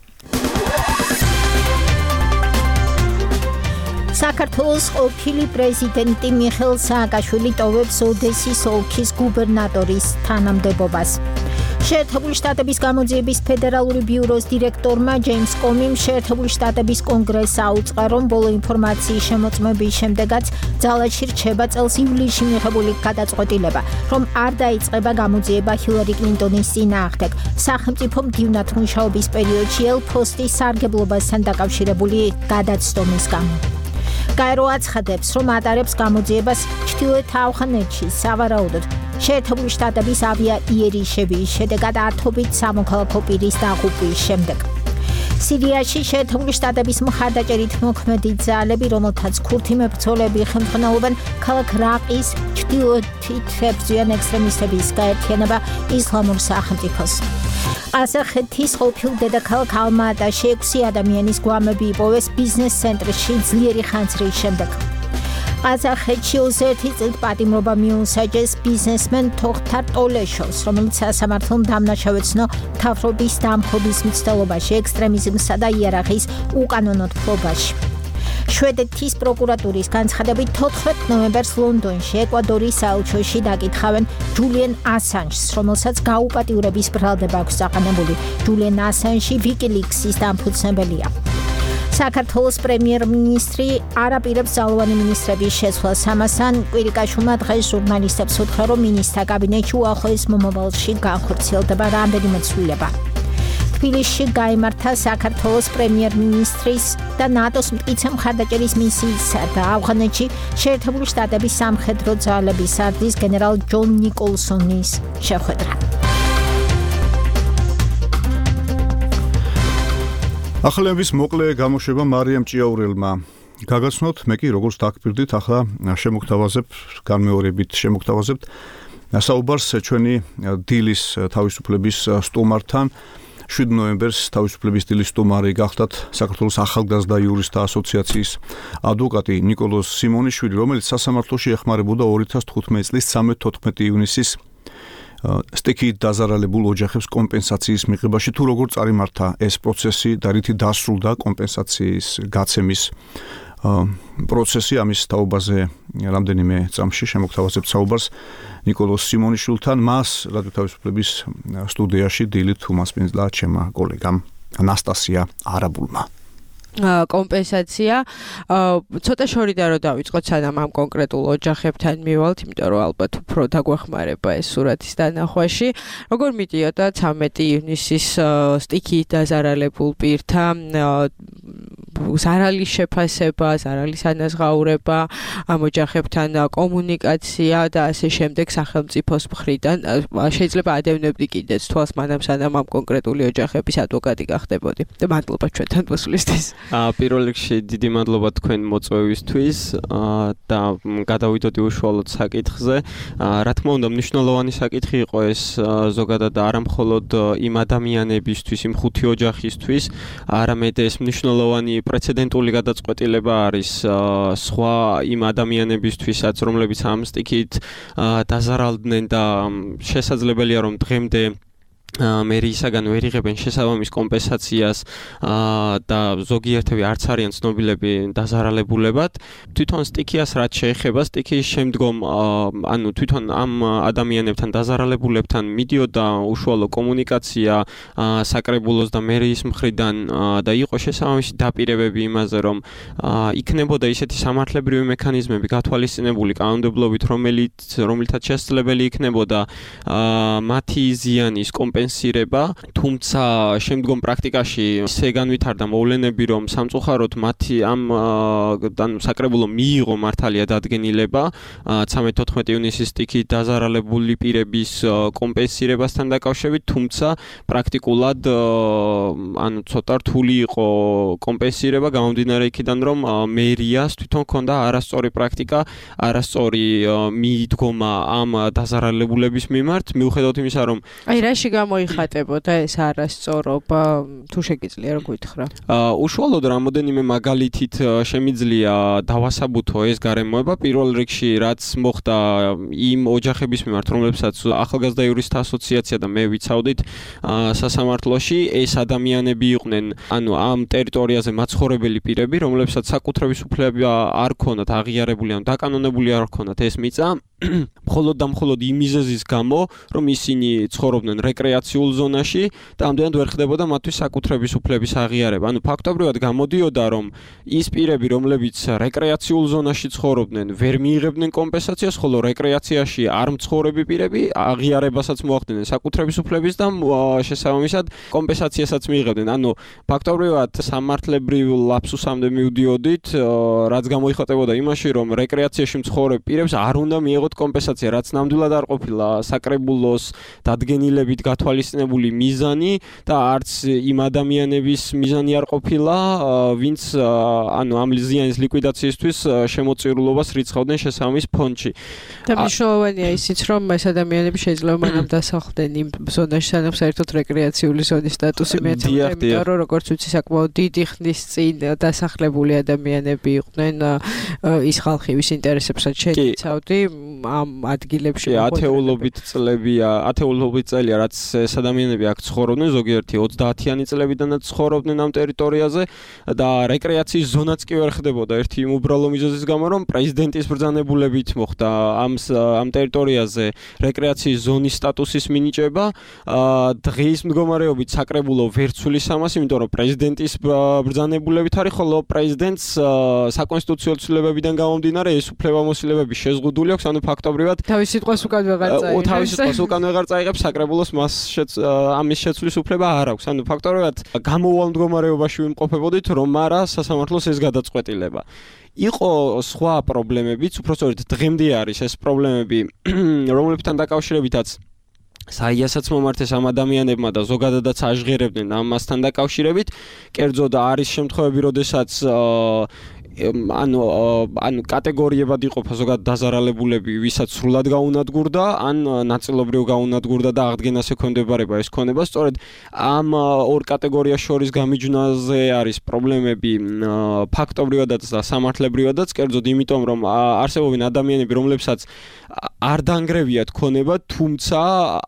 საქართველოს ყოფილი პრეზიდენტი მიხეილ სააკაშვილი ტოვებს ოდესის ოლქის გუბერნატორის თანამდებობას. შეერთებული შტატების გამოძიების ფედერალური ბიუროს დირექტორმა ჯეიმს კომიმ შეერთებული შტატების კონგრესს აუწყა, რომ ბოლო ინფორმაციის შემოწმების შემდეგაც ძალაში რჩება წელს ივლისში მიღებული გადაწყვეტილება, რომ არ დაიწყება გამოძიება ჰილარი კლინტონის წინააღმდეგ სახელმწიფო მდივნად მუშაობის პერიოდში ელ-ფოსტის სარგებლობასთან დაკავშირებული გადაცდომის გამო. გაერო აცხადებს, რომ ატარებს გამოძიებას ჩრდილოეთ ავღანეთში, სავარაუდოდ შეერთებული შტატების ავიაიერიშების შედეგად ათობით სამოქალაქო პირის დაღუპვის შემდეგ. სირიაში შეერთებული შტატების მხარდაჭერით მოქმედი ძალები, რომელთაც ქურთი მებრძოლები ხელმძღვანელობენ, ქალაქ რაყის ჩრდილოეთით ებრძვიან ექსტრემისტების გაერთიანება ისლამურ სახელმწიფოს. ყაზახეთის ყოფილ დედაქალაქ ალმა-ატაში 6 ადამიანის გვამები იპოვეს ბიზნეს ცენტრში ძლიერი ხანძრის შემდეგ. ყაზახეთში 21 წლით პატიმრობა მიუსაჯეს ბიზნესმენ თოხთარ ტოლეშოვს, რომელიც სასამართლომ დამნაშავეცნო მთავრობის დამხობის მცდელობაში, ექსტრემიზმსა და იარაღის უკანონო თბობაში. შვედეთის პროკურატურის განცხადებით 14 ნოემბერს ლონდონში ეკვადორის საელჩოში დაკითხავენ ჯულიან ასანჟს, რომელსაც გაუპატიურების ბრალდება აქვს აყენებული. ჯულიან ასანჟი ვიკილიქსის დამფუძნებელია. საქართველოს პრემიერ-მინისტრი არ აპირებს ძალოვანი მინისტრების შეცვლას. ამასთან კვირიკაშვილმა დღეს ჟურნალისტებს უთხრა, რომ მინისტრთა კაბინეტში უახლოეს მომავალში განხორციელდება რამდენიმე ცვლილება. თბილისში გაიმართა საქართველოს პრემიერ-მინისტრის და ნატოს მტკიცე მხარდაჭერის მისიისა და ავღანეთში შეერთებული შტატების სამხედრო ძალების სარდლის გენერალ ჯონ ნიკოლსონის შეხვედრა. ახალების მოკლე გამოშვება მარიამ ჭიაურელმა. გაგაცნოთ, მე კი როგორც დაგპირდით, ახლა შემოგთავაზებთ საუბარს ჩვენი დილის თავისუფლების სტუმართან. 7 ნოემბერს თავისუფლების დილის სტუმარი გახდათ საქართველოს ახალგაზრდა იურისტთა ასოციაციის ადვოკატი ნიკოლოზ სიმონიშვილი, რომელიც სასამართლოში ეხმარებოდა 2015 წლის 13-14 ივნისის სტიქით დაზარალებულ ოჯახებს კომპენსაციის მიღებაში. თუ როგორ წარიმართა ეს პროცესი და რითი დასრულდა კომპენსაციის გაცემის პროცესი, ამის თაობაზე რამდენიმე წამში შემოგთავაზებთ საუბარს ნიკოლოზ სიმონიშვილთან. მას რადიო თავისუფლების სტუდიაში დილით უმასპინძლა ჩემმა კოლეგამ ანასტასია არაბულმა. კომპენსაცია ცოტა შორიდან რომ დავიწყოთ, სანამ ამ კონკრეტულ ოჯახებთან მივალთ, იმიტომ რომ ალბათ უფრო დაგვეხმარება ეს სურათის დანახვაში. როგორ მიდიოდა 13 ივნისის სტიქით დაზარალებულ პირთა ზარალის შეფასება, ზარალის ანაზღაურება, ამ ოჯახებთან კომუნიკაცია და ასე შემდეგ სახელმწიფოს მხრიდან. შეიძლება ადევნებდი კიდეც თვალს მანამ სანამ ამ კონკრეტული ოჯახების ადვოკატი გახდებოდი. და მადლობა ჩვენთან მოსვლისთვის. პირველ რიგში დიდი მადლობა თქვენ მოწვევისთვის და გადავიდოდი უშუალოდ საკითხზე. რა თქმა უნდა, მნიშვნელოვანი საკითხი იყო ეს ზოგადად არა მხოლოდ იმ ადამიანებისთვის, იმ ხუთი ოჯახისთვის, არამედ ეს მნიშვნელოვანი პრეცედენტული გადაწყვეტილება არის სხვა იმ ადამიანებისთვისაც, რომლებიც ამ სტიქით დაზარალდნენ და შესაძლებელია რომ დღემდე მერიისაგან ვერ იღებენ შესაბამის კომპენსაციას და ზოგიერთები არც არიან ცნობილები დაზარალებულებად. თვითონ სტიქიას რაც შეეხება, სტიქიის შემდგომ ანუ თვითონ ამ ადამიანებთან დაზარალებულებთან მიდიოდა უშუალო კომუნიკაცია საკრებულოს და მერიის მხრიდან და იყო შესაბამისი დაპირებები იმაზე, რომ იქნებოდა ისეთი სამართლებრივი მექანიზმები გათვალისწინებული კანონმდებლობით, რომელთაც შესაძლებელი იქნებოდა მათი ზიანის კომპენსირება, თუმცა შემდგომ პრაქტიკაში ისე განვითარდა მოვლენები, რომ სამწუხაროდ მათი ამ საკრებულო მიიღო მართალია დადგენილება 13-14 ივნისის სტიქით დაზარალებული პირების კომპენსირებასთან დაკავშირებით, თუმცა პრაქტიკულად ცოტა რთული იყო კომპენსირება გამომდინარე იქიდან, რომ მერიას თვითონ ჰქონდა არასწორი პრაქტიკა, არასწორი მიდგომა ამ დაზარალებულების მიმართ, მიუხედავად იმისა, რომ რაში გამოიხატებოდა ეს არასწორობა, თუ შეგიძლია რომ გითხრა. უშუალოდ რამოდენიმე მაგალითით შემიძლია დავასაბუთო ეს გარემოება. პირველ რიგში რაც მოხდა იმ ოჯახების მიმართ, რომლებსაც ახალგაზრდა იურისტთა ასოციაცია და მე ვიცავდით სასამართლოში, ეს ადამიანები იყვნენ, ამ ტერიტორიაზე მაცხოვრებელი პირები, რომლებსაც საკუთრების უფლება არ ქონდათ აღიარებული, დაკანონებული არ ქონდათ ეს მიწა. მხოლოდ და მხოლოდ იმ მიზეზის გამო, რომ ისინი ცხოვრობდნენ რეკრეაციულ ზონაში და ამდენად ვერ ხდებოდა მათთვის საკუთრების უფლების აღიარება. ფაქტობრივად გამოდიოდა, რომ ის პირები, რომლებიც რეკრეაციულ ზონაში ცხოვრობდნენ, ვერ მიიღებდნენ კომპენსაციას, ხოლო რეკრეაციაში არ მცხოვრები პირები აღიარებასაც მოახდინნენ საკუთრების უფლების და შესაბამისად კომპენსაციასაც მიიღებდნენ. ფაქტობრივად სამართლებრივ ლაფსუსამდე მივდიოდით, რაც გამოიხატებოდა იმაში, რომ რეკრეაციაში მცხოვრებ პირებს არ უნდა მიეღოთ კომპენსაცია, რაც ნამდვილად არ ყოფილა საკრებულოს დადგენილებით გათვალისწინებული მიზანი და არც იმ ადამიანების მიზანი არ ყოფილა, ვინც ამ ზიანის ლიკვიდაციისთვის შემოწირულობას რიცხავდნენ შესაბამის ფონდში. და მნიშვნელოვანია ისიც, რომ ეს ადამიანები შეიძლება მანამ დასახლდნენ იმ ზონაში, სანამ საერთოდ რეკრეაციული ზონის სტატუსი მიეცემა, იმიტომ რომ როგორც ვიცი, საკმაოდ დიდი ხნის წინ დასახლებული ადამიანები იყვნენ ის ხალხი, ვის ინტერესებსაც შეიცავდი ამ ადგილებში. ათეულობით წელია, რაც ეს ადამიანები აქ ცხოვრობდნენ, ზოგიერთი 30-იანი წლებიდანაც ცხოვრობდნენ ამ ტერიტორიაზე და რეკრეაციის ზონაც კი ვერ ხდებოდა ერთი იმ უბრალო მიზეზის გამო, რომ პრეზიდენტის ბრძანებულებით მოხდა ამ ტერიტორიაზე რეკრეაციის ზონის სტატუსის მინიჭება. დღის მდგომარეობით საკრებულო ვერ ცვლის ამას, იმიტომ რომ პრეზიდენტის ბრძანებულებით არის, ხოლო პრეზიდენტს საკონსტიტუციო ცვლილებებიდან გამომდინარე ეს უფლებამოსილებები შეზღუდული აქვს, ფაქტობრივად თავის სიტყვას უკან ვეღარ წაიღებს საკრებულოს ამის შეცვლის უფლება არ აქვს. ფაქტობრივად გამოუვალ მდგომარეობაში ვიმყოფებოდით, რომ არა სასამართლოს ეს გადაწყვეტილება. იყო სხვა პრობლემებიც, უпростоრად დღემდე არის ეს პრობლემები, რომლებთან დაკავშირებითაც საიასაც მომართეს ამ ადამიანებმა და ზოგადადაც აჟღერებდნენ ამასთან დაკავშირებით. კერძოდ არის შემთხვევები, როდესაც კატეგორიებად იყოფა ზოგადად დაზარალებულები, ვისაც სრულად გაუნადგურდა, ან ნაწილობრივ გაუნადგურდა და აღდგენას ექვემდებარება ეს ქონება. სწორედ ამ ორ კატეგორიას შორის გამიჯვნაზე არის პრობლემები ფაქტობრივადაც და სამართლებრივადაც, კერძოდ იმიტომ, რომ არსებობენ ადამიანები, რომლებსაც არ დაანგრევიათ ქონება, თუმცა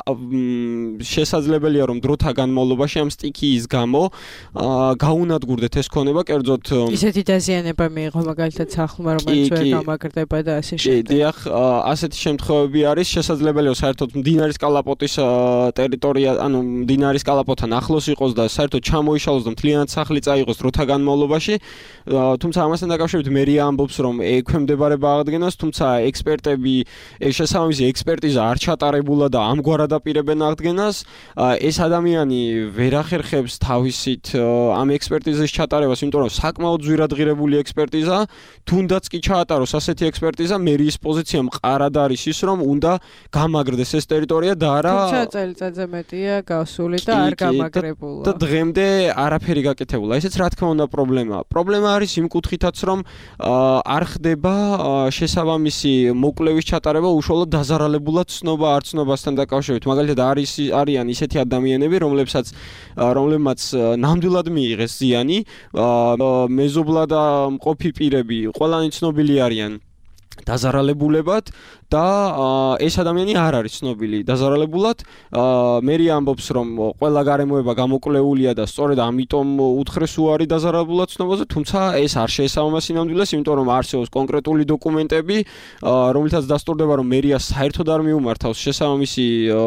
შესაძლებელია, რომ დროთა განმავლობაში ამ სტიქიის გამო გაუნადგურდეთ ეს ქონება, კერძოდ ისეთი დაზიანება მიიღო მაგალითად სახლმა, რომელიც ვერ გამაგრდება და ასე შემდეგ. დიახ, ასეთი შემთხვევები არის, შესაძლებელია საერთოდ მდინარის კალაპოტის ტერიტორია, მდინარის კალაპოტთან ახლოს იყოს და საერთოდ ჩამოიშალოს და მთლიანად სახლი წაიღოს დროთა განმავლობაში. თუმცა ამასთან დაკავშირებით მერია ამბობს, რომ ექვემდებარება აღდგენას, თუმცა ექსპერტები შესაბამისი ექსპერტიზა არ ჩატარებულა და ამგვარად აპირებენ აღდგენას. ეს ადამიანი ვერ ახერხებს თავისით ამ ექსპერტიზის ჩატარებას, იმიტომ რომ საკმაოდ ძვირადღირებული ექსპერტიზა, თუნდაც კი ჩაატაროს ასეთი ექსპერტიზა, მერიის პოზიცია მყარად არის ის, რომ უნდა გამაგრდეს ეს ტერიტორია და არა თუმცა წელიწადზე მეტია გასული და არ გამაგრებულა. და დღემდე არაფერი გაკეთებულა. ესეც რა თქმა უნდა პრობლემაა. პრობლემა არის იმ კუთხითაც, რომ არ ხდება შესაბამისი მოკვლევის ჩატარება უშუალოდ დაზარალებულად ცნობა არ ცნობასთან დაკავშირებით. მაგალითად არიან ისეთი ადამიანები, რომლებმაც ნამდვილად მიიღეს ზიანი, მეზობლად მყოფი პირები, ყველანი ცნობილი არიან დაზარალებულებად და ეს ადამიანი არ არის ცნობილი დაზარალებულად. მერია ამბობს, რომ ყველა გარემოება გამოკვლეულია და სწორედ ამიტომ უთხრეს უარი დაზარალებულად ცნობაზე, თუმცა ეს არ შეესაბამება სინამდვილეს, იმიტომ რომ არსებობს კონკრეტული დოკუმენტები, რომლითაც დასტურდება, რომ მერია საერთოდ არ მიუმართავს შესაბამისი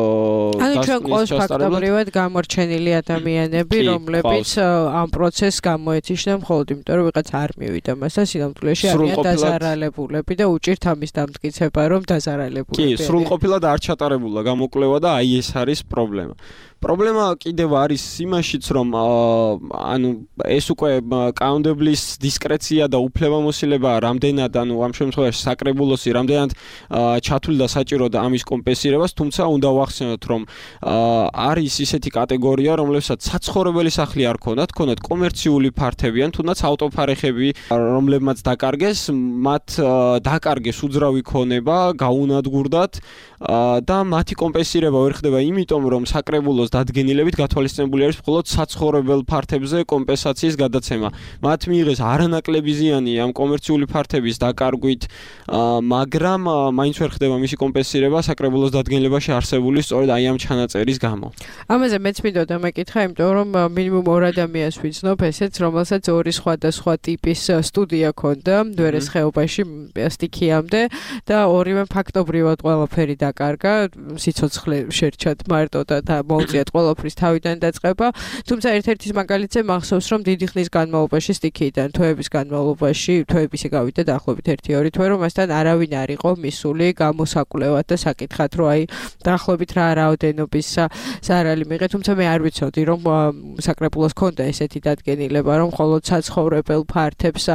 ჩვენ ყავს ფაქტობრივად გამორჩენილი ადამიანები, რომლებიც ამ პროცესს გამოეთიშნენ მხოლოდ იმიტომ, რომ ვიღაც არ მივიდა მასთან, სინამდვილეში არიან დაზარალებულები და უჭირთ ამის დამტკიცება, რომ დაზარალებულები. კი, სრულყოფილად არ ჩატარებულა გამოკვლევა და აი ეს არის პრობლემა. პრობლემა კიდევ არის იმაშიც, რომ ანუ ეს უკვე კანონმდებლის დისკრეცია და უფლებამოსილება რამდენად, ანუ ამ შემთხვევაში საკრებულოსი რამდენად ჩათვლიდა საჭიროდა ამის კომპენსირებას, თუმცა უნდა ვახსენოთ, რომ არის ისეთი კატეგორია, რომლებსაც საცხოვრებელი სახლი არ ქონდათ, ქონდათ კომერციული ფართები ან თუნდაც ავტოფარეხები, რომლებმაც დაკარგეს, მათ დაკარგეს უძრავი ქონება, გაუნადგურდათ და მათი კომპენსირება ვერ ხდება იმიტომ, რომ საკრებულოს დადგენილებით გათვალისწინებული არის მხოლოდ საცხოვრებელ ფართებზე კომპენსაციის გადაცემა. მათ მიიღეს არანაკლები ზიანი ამ კომერციული ფართების დაკარგვით, მაგრამ მაინც ვერ ხდება მისი კომპენსირება საკრებულოს დადგენილებაში არსებული სწორედ აი ამ ჩანაწერის გამო. ამაზე მეც მინდოდა მეკითხა, იმიტომ რომ მინიმუმ 2 ადამიანს ვიცნობ ესეც, რომელსაც 2 სხვადასხვა ტიპის სტუდია ჰქონდა დვერეს ხეობაში სტიქიამდე და ორივე ფაქტობრივად ყველაფერი დაკარგა, სიცოცხლე შერჩათ მარტო და მოუწიათ ყველაფრის თავიდან დაწყება, თუმცა ერთ-ერთი მაგალითზე მახსოვს, რომ დიდი ხნის განმავლობაში სტიქიიდან თვეების განმავლობაში თვეების გავიდა დაახლოებით 1-2 თვე, რომ მასთან არავინ არ იყო მისული გამოსაკვლევად და საკითხად, რომ აი დაახლოებით რა რაოდენობის ზარალი მიიღე, თუმცა მე არ ვიცოდი, რომ საკრებულოს ჰქონდა ესეთი დადგენილება, რომ მხოლოდ საცხოვრებელ ფართებს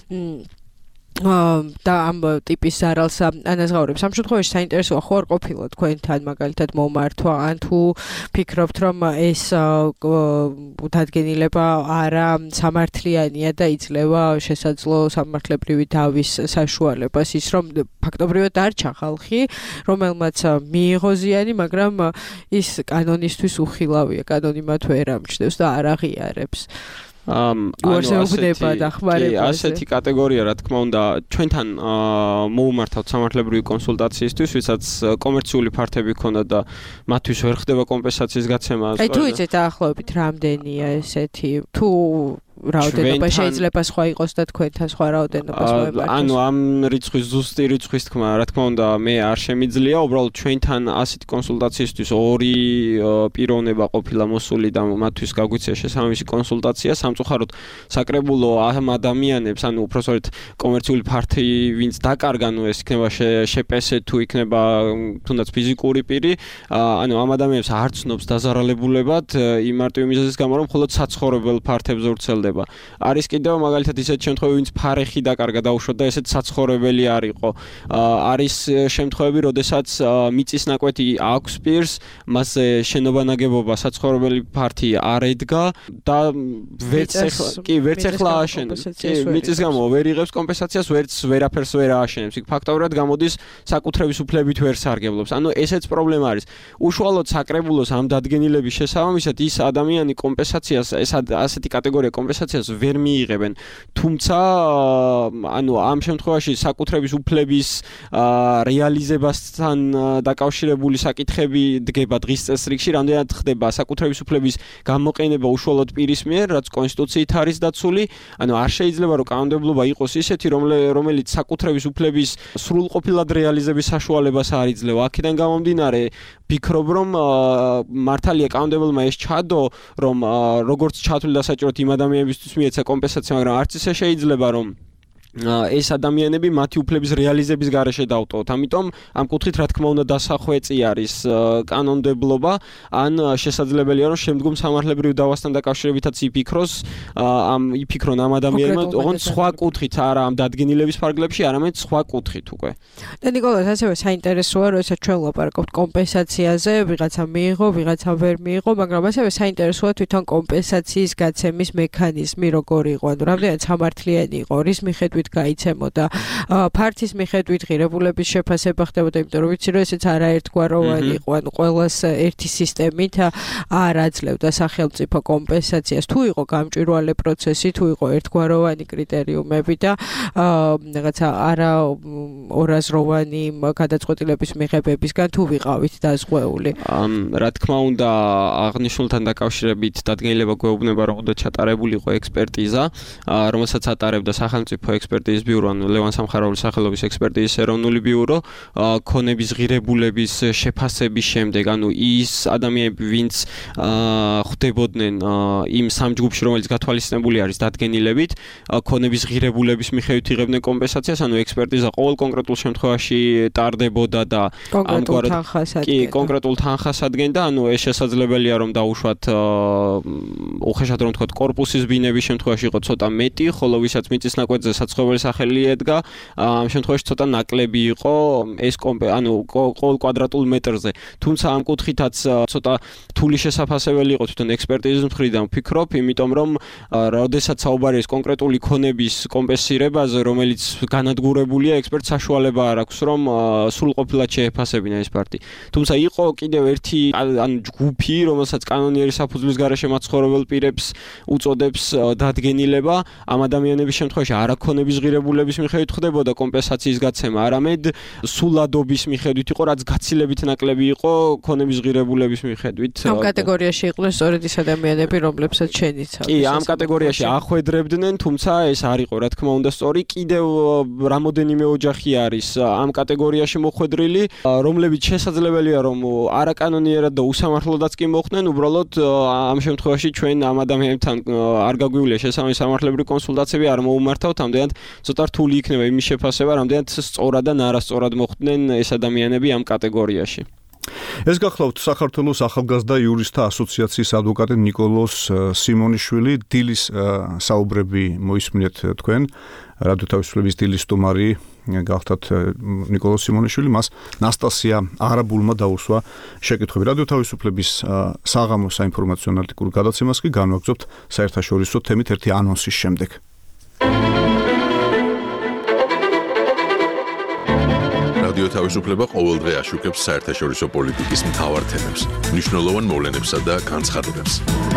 და ამ ტიპის ზარალს ანაზღაურებს. ამ შემთხვევაში საინტერესოა ხო არ ყოფილა თქვენთან მაგალითად მომართვა, ან თუ ფიქრობთ, რომ ეს დადგენილება არა სამართლიანია და იძლევა შესაძლო სამართლებრივი დავის საშუალებას, ის რომ ფაქტობრივად დარჩა ხალხი, რომელმაც მიიღო ზიანი, მაგრამ ის კანონისთვის უხილავია, კანონი მათ ვერ ამჩნევს და არ აღიარებს. ასეთი კატეგორია, რა თქმა უნდა, ჩვენთან მოუმართავთ სამართლებრივი კონსულტაციისთვის, ვისაც კომერციული ფართები ჰქონდა და მათთვის ვერ ხდება კომპენსაციის გაცემა. აი თუ იცით დაახლოებით რამდენია ესეთი, თუ რაოდენობა შეიძლება სხვა იყოს და თქვენთან სხვა რაოდენობას მოემართოს. ანუ ამ რიცხვის ზუსტი რიცხვის თქმა, რა თქმა უნდა, მე არ შემიძლია, უბრალოდ ჩვენთან ასეთი კონსულტაციისთვის 2 პიროვნება ყოფილა მოსული და მათთვის გაგვიცია შესაბამისი კონსულტაცია. სამწუხაროდ საკრებულო ამ ადამიანებს, ანუ უпроსტოდ კომერციული ფართი, ვინც დაკარგა, ნუ ეს იქნება შეპესე თუ იქნება თუნდაც ფიზიკური პირი, ანუ ამ ადამიანებს არ ცნობს დაზარალებულებად იმ მარტივი მიზეზის გამო, რომ მხოლოდ საცხოვრებელ ფართებზე ვრცელდება. არის კიდევ მაგალითად ისეთი შემთხვევები, ვინც ფარეხი დაკარგა დაუშვათ და ესეც საცხოვრებელი არ იყო. არის შემთხვევები, როდესაც მიწის ნაკვეთი აქვს პირს, მასზე შენობა ნაგებობა საცხოვრებელი ფართი არ ედგა და ვერც ეხლა ააშენებს. მიწის გამო ვერ იღებს კომპენსაციას, ვერაფერს ვერ ააშენებს. იქ ფაქტობრივად გამოდის საკუთრების უფლებით ვერ სარგებლობს. ანუ ესეც პრობლემა არის. უშუალოდ საკრებულოს ამ დადგენილების შესაბამისად ის ადამიანი კომპენსაციას, ეს ასეთი კატეგორია კომპენსაციას ვერ მიიღებენ. თუმცა ანუ ამ შემთხვევაში საკუთრების უფლების რეალიზებასთან დაკავშირებული საკითხები დგება დღის წესრიგში, რამდენად ხდება საკუთრების უფლების გამოყენება უშუალოდ პირის მიერ, რაც კონსტიტუციით არის დაცული. ანუ არ შეიძლება რომ კანონმდებლობა იყოს ისეთი, რომელიც საკუთრების უფლების სრულყოფილად რეალიზების საშუალებას არ იძლევა. აქედან გამომდინარე ვფიქრობ, რომ მართალია კანონმდებელმა ეს ჩადო, რომ როგორც ჩათვლიდა საჭიროდ იმ ადამიანებისთვის მიეცა კომპენსაცია, მაგრამ არც ისე შეიძლება, რომ ეს ადამიანები მათი უფლების რეალიზების გარეშე დავტოვოთ. ამიტომ ამ კუთხით რა თქმა უნდა დასახვეწი არის კანონმდებლობა, ან შესაძლებელია რომ შემდგომ სამართლებრივ დავასთან დაკავშირებითაც იფიქრონ ამ ადამიანებმა, ოღონდ სხვა კუთხით, არა ამ დადგენილების ფარგლებში, არამედ სხვა კუთხით უკვე. და ნიკოლას ასევე საინტერესოა, რომ ესა ჩვენ ვლაპარაკობთ კომპენსაციაზე, ვიღაცა მიიღო, ვიღაცა ვერ მიიღო, მაგრამ ასევე საინტერესოა თვითონ კომპენსაციის გაცემის მექანიზმი როგორი იყო, ანუ რამდენად სამართლიანი იყო, რის მიხედვით გაიცემოდა, ფართის მიხედვით ღირებულების შეფასება ხდებოდა, იმიტომ რომ ვიცი რომ ესეც არაერთგვაროვანი იყო, ანუ ყველას ერთი სისტემით არ აძლევდა სახელმწიფო კომპენსაციას, თუ იყო გამჭვირვალე პროცესი, თუ იყო ერთგვაროვანი კრიტერიუმები და რაღაცა არა ორაზროვანი გადაწყვეტილების მიღებებისგან თუ ვიყავით დაზღვეული. რა თქმა უნდა, აღნიშნულთან დაკავშირებით დადგენილება გვეუბნება, რომ უნდა ჩატარებულიყო ექსპერტიზა, რომელსაც ატარებდა სახელმწიფო ექსპერტიზა ექსპერტიზის ბიურო, ანუ ლევან სამხარაულის სახელობის ექსპერტიზის ეროვნული ბიურო, ქონების ღირებულების შეფასების შემდეგ, ანუ ის ადამიანები, ვინც ხვდებოდნენ იმ სამ ჯგუფში, რომელიც გათვალისწინებული არის დადგენილებით, ქონების ღირებულების მიხედვით იღებდნენ კომპენსაციას, ანუ ექსპერტიზა ყოველ კონკრეტულ შემთხვევაში ტარდებოდა და ამგვარად კონკრეტულ თანხას ადგენდა, ანუ ეს შესაძლებელია რომ დაუშვათ უხეშად რომ თქვა კორპუსის ბინების შემთხვევაში იყო ცოტა მეტი, ხოლო ვისაც მიწის ნაკვეთზე საცხოვრებელი სახელი ედგა, ამ შემთხვევაში ცოტა ნაკლები იყო ეს ანუ ყოველ კვადრატულ მეტრზე. თუმცა ამ კუთხითაც ცოტა რთული შესაძლებელი იყო თვითონ ექსპერტიზის მხრიდან ვფიქრობ, იმიტომ რომ როდესაც საუბარი არის კონკრეტული ქონების კომპენსირებაზე, რომელიც განადგურებულია, ექსპერტს საშუალება არ აქვს, რომ სრულყოფილად შეეფასებინა ეს ფაქტი. თუმცა იყო კიდევ ერთი ანუ ჯგუფი, რომელსაც კანონიერი საფუძვლის გარეშე მაცხოვრებელ პირებს უწოდებს დადგენილება, ამ ადამიანების შემთხვევაში არა ქონების ღირებულების მიხედვით ხდებოდა კომპენსაციის გაცემა, არამედ სულადობის მიხედვით იყო, რაც გაცილებით ნაკლები იყო ქონების ღირებულების მიხედვით. ამ კატეგორიაში იყვნენ სწორედ ის ადამიანები, რომლებსაც შეიცავდნენ. კი, ამ კატეგორიაში ახვედრებდნენ, თუმცა ეს არ იყო, რა თქმა უნდა, სწორი. კიდევ რამოდენიმე ოჯახი არის ამ კატეგორიაში მოხვედრილი, რომლებიც შესაძლებელია, რომ არაკანონიერად და უსამართლოდაც კი მოხვდნენ, უბრალოდ ამ შემთხვევაში ჩვენ ამ ადამიანებთან არ გაგვივლია შესაბამისი სამართლებრივი კონსულტაციები არ მოუმართავთ, ამდენად ცოტა რთული იქნება იმის შეფასება, რამდენად სწორად ან არასწორად მოხვდნენ ეს ადამიანები ამ კატეგორიაში. ეს გახლავთ საქართველოს ახალგაზრდა იურისტთა ასოციაციის ადვოკატი ნიკოლოზ სიმონიშვილი. დილის საუბრები მოისმინეთ თქვენ. რადიო თავისუფლების დილის სტუმარი გახდათ ნიკოლოზ სიმონიშვილი, მას ნასტასია არაბულმა დაუსვა შეკითხვები. რადიო თავისუფლების საღამო საინფორმაციო ანალიტიკურ გადაცემას კი განვაგრძობთ საერთაშორისო თემით ერთი ანონსის შემდეგ. რადიო თავისუფლება ყოველდღე აშუქებს საერთაშორისო პოლიტიკის მთავარ თემებს, მნიშვნელოვან მოვლენებსა და განცხადებებს.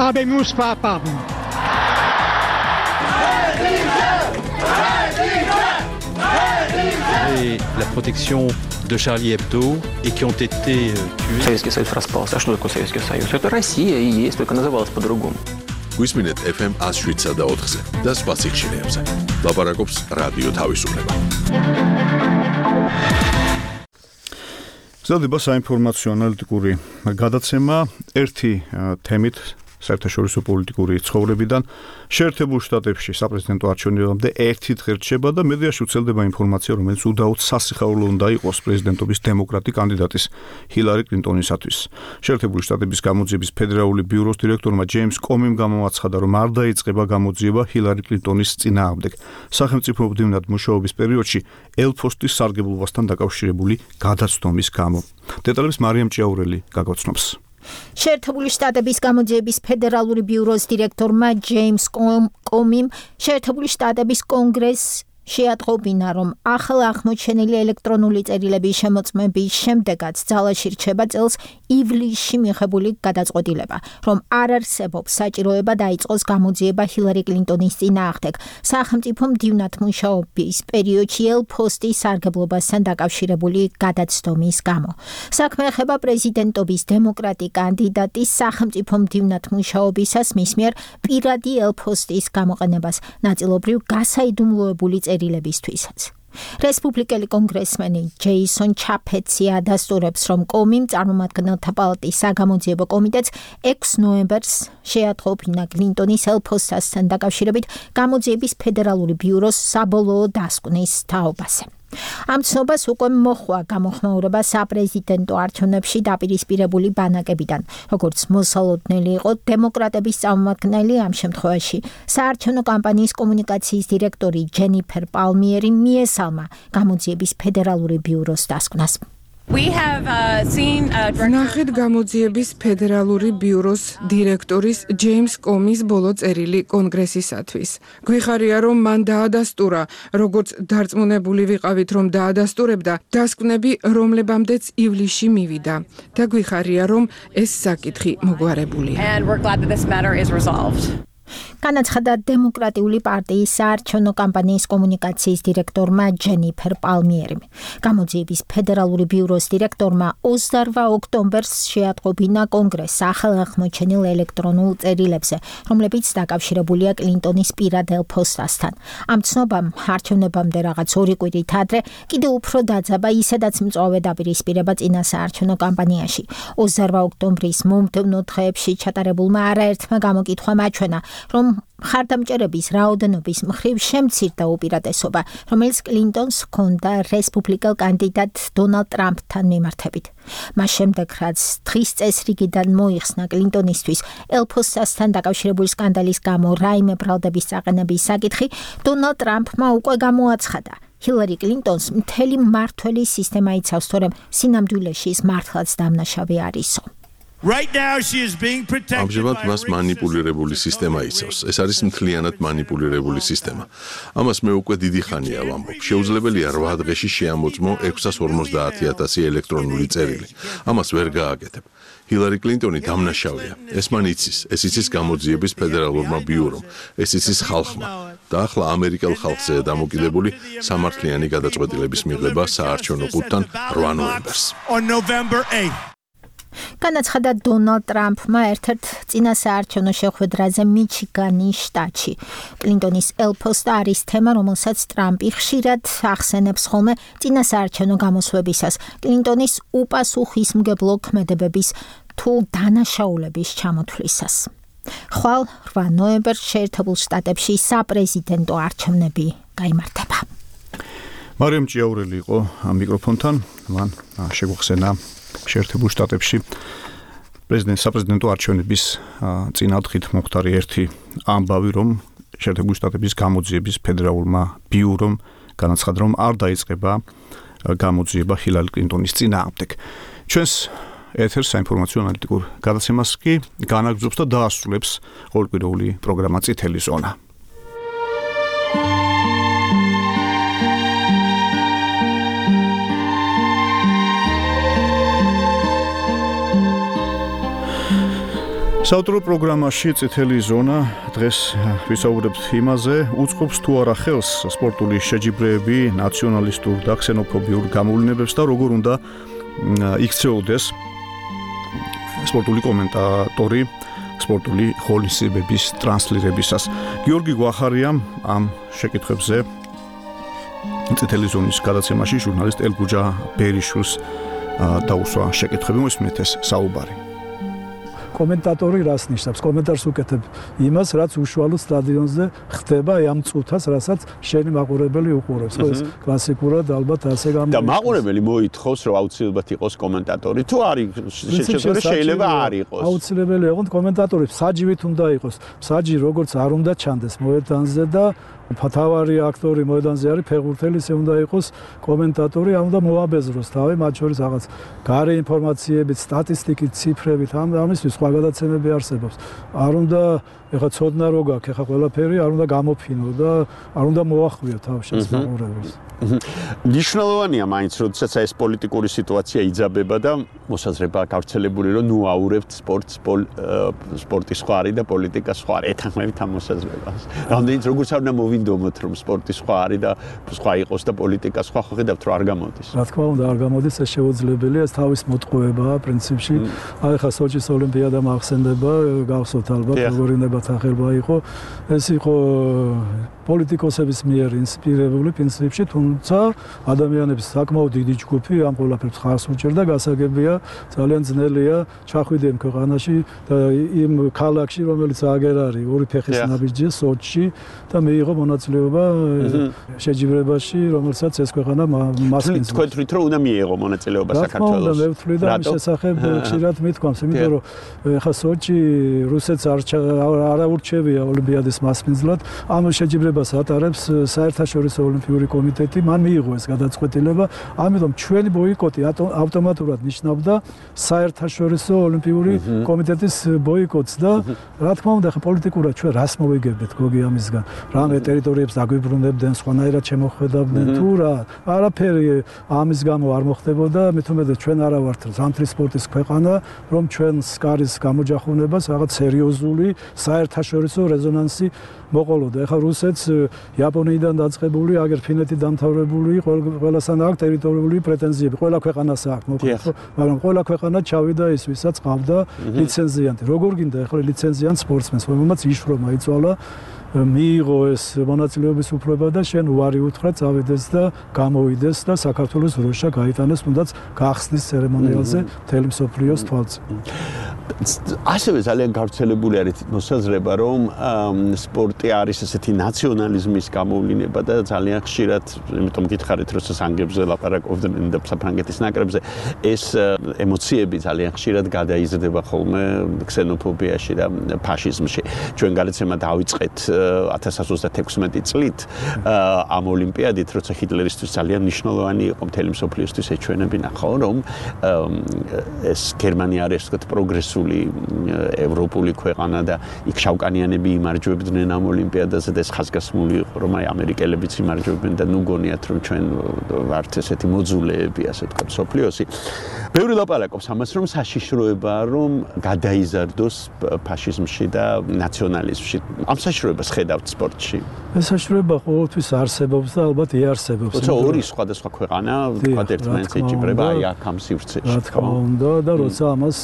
Et la protection de Charlie Hebdo et qui ont été tués. Советский Союз распался. А что такое Советский Союз? Это Россия и есть, только называлась по-другому. გვისმინეთ FM 107 და 4-ზე და სხვა სიხშირეებზე. ლაპარაკობს რადიო თავისუფლება. გრძელდება საინფორმაციო ანალიტიკური გადაცემა ერთი თემით საერთაშორისო პოლიტიკური ცხოვრებიდან შეერთებულ შტატებში საპრეზიდენტო არჩევნებამდე ერთი დღე რჩება და მედიაში ვრცელდება ინფორმაცია, რომელიც უდაოდ სასიხარულო უნდა იყოს პრეზიდენტობის დემოკრატი კანდიდატის ჰილარი კლინტონისათვის. შეერთებული შტატების გამოძიების ფედერალური ბიუროს დირექტორმა ჯეიმს კომიმ გამოაცხადა, რომ არ დაიწყება გამოძიება ჰილარი კლინტონის წინააღმდეგ სახელმწიფო მდივნად მუშაობის პერიოდში ელფოსტის სარგებლობასთან დაკავშირებული გადაცდომის გამო. დეტალებს მარიამ ჭიაურელი გაგაცნობს. შეერთებული შტატების გამოძიების ფედერალური ბიუროს დირექტორმა ჯეიმს კომიმ შეერთებული შტატების კონგრესს შეატყობინა, რომ ახლა აღმოჩენილი ელექტრონული წერილების შემოწმების შემდეგაც ძალაში რჩება წელს ივლისში მიღებული გადაწყვეტილება, რომ არ არსებობს საჭიროება დაიწყოს გამოძიება ჰილარი კლინტონის წინააღმდეგ სახელმწიფო მდივნად მუშაობის პერიოდში ელფოსტის სარგებლობასთან დაკავშირებული გადაცდომის გამო. საქმე ეხება პრეზიდენტობის დემოკრატი კანდიდატის სახელმწიფო მდივნად მუშაობისას მის მიერ პირადი ელფოსტის გამოყენებას ნაწილობრივ გასაიდუმლოებული წერილებისთვისაც. რესპუბლიკელი კონგრესმენი ჯეისონ ჩაფეტსი ადასტურებს, რომ კომიმ წარმომადგენელთა პალატის საგამოძიებო კომიტეტს 6 ნოემბერს შეატყობინა კლინტონის ელფოსტასთან დაკავშირებით გამოძიების ფედერალური ბიუროს საბოლოო დასკვნის თაობაზე. ამ ცნობას უკვე მოხვა გამოხმაურება საპრეზიდენტო არჩევნებში დაპირისპირებული ბანაკებიდან, როგორც მოსალოდნელი იყო დემოკრატების წარმომადგენელი ამ შემთხვევაში საარჩევნო კამპანიის კომუნიკაციის დირექტორი ჯენიფერ პალმიერი მიესალმა გამოძიების ფედერალური ბიუროს დასკვნას. ნახეთ გამოძიების ფედერალური ბიუროს დირექტორის ჯეიმს კომის ბოლო წერილი კონგრესისათვის. გვიხარია, რომ მან დაადასტურა, როგორც დარწმუნებული ვიყავით, რომ დაადასტურებდა დასკვნები, რომლებამდეც ივლისში მივიდა. და გვიხარია, რომ ეს საკითხი მოგვარებულია. განაცხადა დემოკრატიული პარტიის საარჩევნო კამპანიის კომუნიკაციის დირექტორმა ჯენიფერ პალმიერიმ. გამოძიების ფედერალური ბიუროს დირექტორმა 28 ოქტომბერს შეატყობინა კონგრესს ახალაღმოჩენილ ელექტრონულ წერილებზე, რომლებიც დაკავშირებულია კლინტონის პირადელ ფოსტასთან. ამ ცნობამ არჩევნებამდე რაღაც 2 კვირით ადრე კიდევ უფრო დაძაბა ისედაც მწვავე დაპირისპირება წინა საარჩევნო კამპანიაში. 28 ოქტომბრის მომდევნო დღეებში ჩატარებულმა არაერთმა გამოკითხვამ აჩვენა, რომ მხარდამჭერების რაოდენობის მხრივ შემცირდა უპირატესობა, რომელიც კლინტონს ჰქონდა რესპუბლიკელ კანდიდატ დონალდ ტრამპთან მიმართებით. მას შემდეგ, რაც დღის წესრიგიდან მოიხსნა კლინტონისთვის ელფოსასთან დაკავშირებული სკანდალის გამო რაიმე ბრალდების წაყენების საკითხი, დონალდ ტრამპმა უკვე გამოაცხადა. ჰილარი კლინტონს მთელი მმართველი სისტემა იცავს, თორემ სინამდვილეში ის მართლაც დამნაშავე არისო. ამჟამად მას манипуლირებული სისტემა იცავს. ეს არის მთლიანად манипуლირებული სისტემა. ამას მე უკვე დიდი ხანია ვამბობ. შეუძლებელია 8 დღეში შეამოწმო 650,000 ელექტრონული წერილი. ამას ვერ გააკეთებ. ჰილარი კლინტონი დამნაშავეა. ეს მან იცის. ეს იცის გამოძიების ფედერალურმა ბიურომ. ეს იცის ხალხმა. და ახლა ამერიკელ ხალხზეა დამოკიდებული სამართლიანი გადაწყვეტილების მიღება საარჩევნო ყუთთან 8 ნოემბერს. განაცხადა დონალდ ტრამპმა ერთ-ერთ წინა საარჩევნო შეხვედრაზე მიჩიგანის შტატში. კლინტონის ელფოსტა არის თემა, რომელსაც ტრამპი ხშირად ახსენებს ხოლმე წინა საარჩევნო გამოსვლებისას, კლინტონის უპასუხისმგებლო ქმედებების თუ დანაშაულების ჩამოთვლისას. ხვალ 8 ნოემბერს შეერთებულ შტატებში საპრეზიდენტო არჩევნები გაიმართება. მარიამ ჭიაურელი იყო მიკროფონთან, მან შეგვახსენა შეერთებულ შტატებში საპრეზიდენტო არჩევნების წინადღით მომხდარი ერთი ამბავი, რომ შეერთებულ შტატების გამოძიების ფედერალურმა ბიურომ განაცხადა, რომ არ დაიწყება გამოძიება ჰილარი კლინტონის წინააღმდეგ. ჩვენს ეთერს საინფორმაციო ანალიტიკურ გადაცემას კი განაგრძობს და დაასრულებს ყოველკვირეული პროგრამა წითელი ზონა. საავტორო პროგრამაში წითელი ზონა დღეს ვისაუბრებთ იმაზე, უწყობს თუ არა ხელს სპორტული შეჯიბრეები ნაციონალისტურ და ქსენოფობიურ გამოვლენებებს და როგორ უნდა იქცეოდეს სპორტული კომენტატორი სპორტული ღონისძიებების ტრანსლირებისას. გიორგი გვახარიამ ამ შეკითხვებზე წითელი ზონის გადაცემაში ჟურნალისტ ელგუჯა ბერიშვილს დაუსვა შეკითხვები, მოსმენთ ეს საუბარი. კომენტატორი რას ნიშნავს? კომენტარს უკეთებ იმას, რაც უშუალოდ სტადიონზე ხდება ამ წუთას, რასაც შენი მაყურებელი უყურებს. ეს კლასიკურად ალბათ ასე გამოდის. და მაყურებელი მოითხოვს, რომ აუცილებლად იყოს კომენტატორი. თუ არის შეჩერება შეიძლება არ იყოს. აუცილებელია იყოს კომენტატორი, საჯივით უნდა იყოს. საჯი როგორც არ უნდა ჩანდეს მოედანზე და თავარი აქტორი მოედანზე არის ფეხბურთელი, ეს უნდა იყოს კომენტატორი, ამ უნდა მოაბეზროს თავი, მათ შორის რაღაც გარე ინფორმაციებით, სტატისტიკით, ციფრებით, ამისთვის სხვა გადაცემები არსებობს. არ უნდა ეხლა ცოდნა რო გაქვს, ეხლა ყველაფერი არ უნდა გამოფინო და არ უნდა მოახვიო თავშეს მაყურებელს. ნიშნულოვანია მაინც, როდესაც ეს პოლიტიკური სიტუაცია იძაბება და მოსაზრება გავრცელებული, რომ ნუ აურევთ სპორტის სხვა არის და პოლიტიკა სხვა არის. ეთანხმებით ამ მოსაზრებას. რამდენიც როგორც არ უნდა მოვინდომოთ, რომ სპორტი სხვა არის და სხვა იყოს და პოლიტიკა სხვა, ხო ხედავთ, რომ არ გამოდის. რა თქმა უნდა, არ გამოდის, ეს შეუძლებელია, ეს თავის მოტყუებაა პრინციპში. აი ხა სოჩის ოლიმპიადა მახსენდება, გახსოვთ ალბათ, როგორი ნებათახელვა იყო. ეს იყო პოლიტიკოსების მიერ ინსპირირებული პრინციპში, თუმცა ადამიანების საკმაოდ დიდი ჯგუფი ამ ყველაფერს ხარს უჭერდა, გასაგებია, ძალიან ძნელია ჩახვიდე იმ ქვეყანაში და იმ ქალაქში, რომელიც აგერ არის ორი ფეხის ნაბიჯზე, სოჩში და მიიღო მონაწილეობა შეჯიბრებაში, რომელსაც ეს ქვეყანა მასპინძლობს. თქვენ თვლით, რომ უნდა მიიღო მონაწილეობა საქართველოს? მე ვთვლი და მის შესახებ ხშირად მithქვამს, იმიტომ რომ ხა სოჩი რუსეთს არ აურჩევია ოლიმპიადის მასპინძლად, ამ შეჯიბრებას ატარებს საერთაშორისო ოლიმპიური კომიტეტი, მან მიიღო ეს გადაწყვეტილება, ამიტომ ჩვენი ბოიკოტი ავტომატურად ნიშნავდა საერთაშორისო ოლიმპიური კომიტეტის ბოიკოტს და რა თქმა უნდა, ხა პოლიტიკურად ჩვენ რას მოვიგებთ გოგი ამისგან? რამე ტერიტორიებს დაგვიბრუნებდნენ, სხვანაირად შემოხვედავდნენ თუ რა? არაფერი ამის გამო არ მოხდებოდა, მით უმეტეს ჩვენ არა ვართ ზამთრის სპორტის ქვეყანა, რომ ჩვენ სკარის გამოჯახუნებას რაღაც სერიოზული საერთაშორისო რეზონანსი მოყოლოდა. ეხლა რუსეთს იაპონიიდან დაწყებული, აგერ ფინეთი დამთავრებული, ყველასთან აქვს ტერიტორიული პრეტენზიები, ყველა ქვეყანას აქვს მოკლედ, მაგრამ ყველა ქვეყანა ჩავიდა ის, ვისაც ყავდა ლიცენზიანტი. როგორ გინდა ეხლა ლიცენზიანტ სპორტსმენს, რომელმაც იშრომა იწვალა მიიღო ეს მონაწილეობის უფლება და შენ უარი უთხრა წავიდეს და გამოვიდეს და საქართველოს დროშა გაიტანეს, თუნდაც გახსნის ცერემონიალზე მთელი მსოფლიოს თვალწინ. ასევე ძალიან გავრცელებული არის მოსაზრება, რომ სპორტი არის ესეთი ნაციონალიზმის გამოვლინება და ძალიან ხშირად, იმიტომ გითხარით, რომ სანგებზე ლაპარაკობდნენ და საფრანგეთის ნაკრებზე, ეს ემოციები ძალიან ხშირად გადაიზრდება ხოლმე ქსენოფობიაში და ფაშიზმში. ჩვენ გადაცემა დავიწყეთ 1936 წლით ამ ოლიმპიადით, როცა ჰიტლერისთვის ძალიან მნიშვნელოვანი იყო მთელი მსოფლიოსთვის ეჩვენებინა, ხო, რომ ეს გერმანია არის თქვა პროგრესული ევროპული ქვეყანა და იქ შავკანიანები იმარჯვებდნენ ამ ოლიმპიადაზე და ეს ხაზგასმული იყო, რომ აი ამერიკელებიც იმარჯვებდნენ და ნუ გონიათ, რომ ჩვენ ვართ ესეთი მოძულეები, ასე თქვა მსოფლიოსი. ბევრი ლაპარაკობს ამას, რომ საშიშროებაა, რომ გადაიზარდოს ფაშიზმში და ნაციონალიზმში. ამ საშიშროებას ხედავთ სპორტში? ეს საშიშროება ყოველთვის არსებობს და ალბათ იარსებობს. როცა ორი სხვადასხვა ქვეყანა თქვა ერთმანეთს ეჭიბრება აი აქ ამ სივრცეში. რა თქმა უნდა და როცა ამას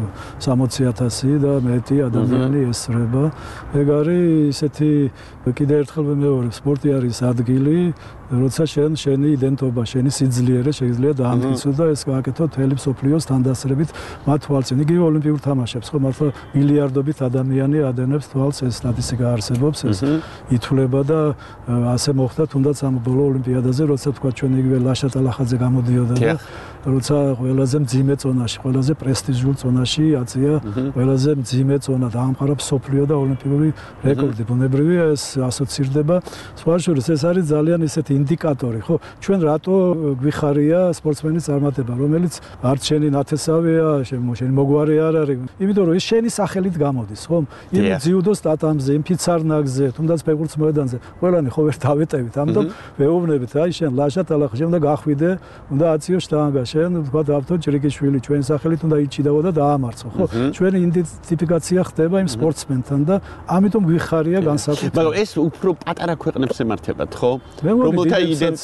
60,000 და მეტი ადამიანი ესწრება, ეგ არის ისეთი კიდევ ერთხელ ვიმეორებ, სპორტი არის ადგილი, როცა შენი იდენტობა, შენი სიძლიერე შეიძლება დაამტკიცო და ეს გააკეთო მთელი მსოფლიოს თანდასწრებით მათ თვალწინ. იგივე ოლიმპიურ თამაშებს, ხო მართლა მილიარდობით ადამიანი ადენებს თვალს, ეს სტატისტიკა არსებობს, ეს ითვლება და ასე მოხდა თუნდაც ამ ბოლო ოლიმპიადაზე, როცა თქვა ჩვენ იგივე ლაშა ტალახაძე გამოდიოდა და როცა ყველაზე მძიმე ზონაში, ყველაზე პრესტიჟულ ზონაში აწია ყველაზე მძიმე ზონა და ამყარა მსოფლიო და ოლიმპიური რეკორდი. ბუნებრივია ეს ასოცირდება. სხვა შორის ეს არის ძალიან ისეთი ინდიკატორი, ხო? ჩვენ რატო გვიხარია სპორტსმენის წარმატება, რომელიც არც შენი ნათესავია, შენი მოგვარი არ არის. იმიტომ რომ ის შენი სახელით გამოდის, ხო? იმ ძიუდოს ტატამზე, იმ ფიცარნაგზე, თუნდაც ფეხბურთის მოედანზე, ყველანი ხო ვერ დავეტევით. ამიტომ ვეუბნებით, აი შენ ლაშა ტალახი, შენ უნდა გახვიდე, უნდა აციო შტანგა, შენ თქვა დავთო ჭრიკიშვილი, ჩვენი სახელით უნდა იჩიდაო და დაამარცხო, ხო? ჩვენი იდენტიფიკაცია ხდება იმ სპორტსმენთან და ამიტომ გვიხარია განსაკუთრებით. მაგრამ ეს უფრო პატარა ქვეყნებს ემართებათ, ხო? რომელთა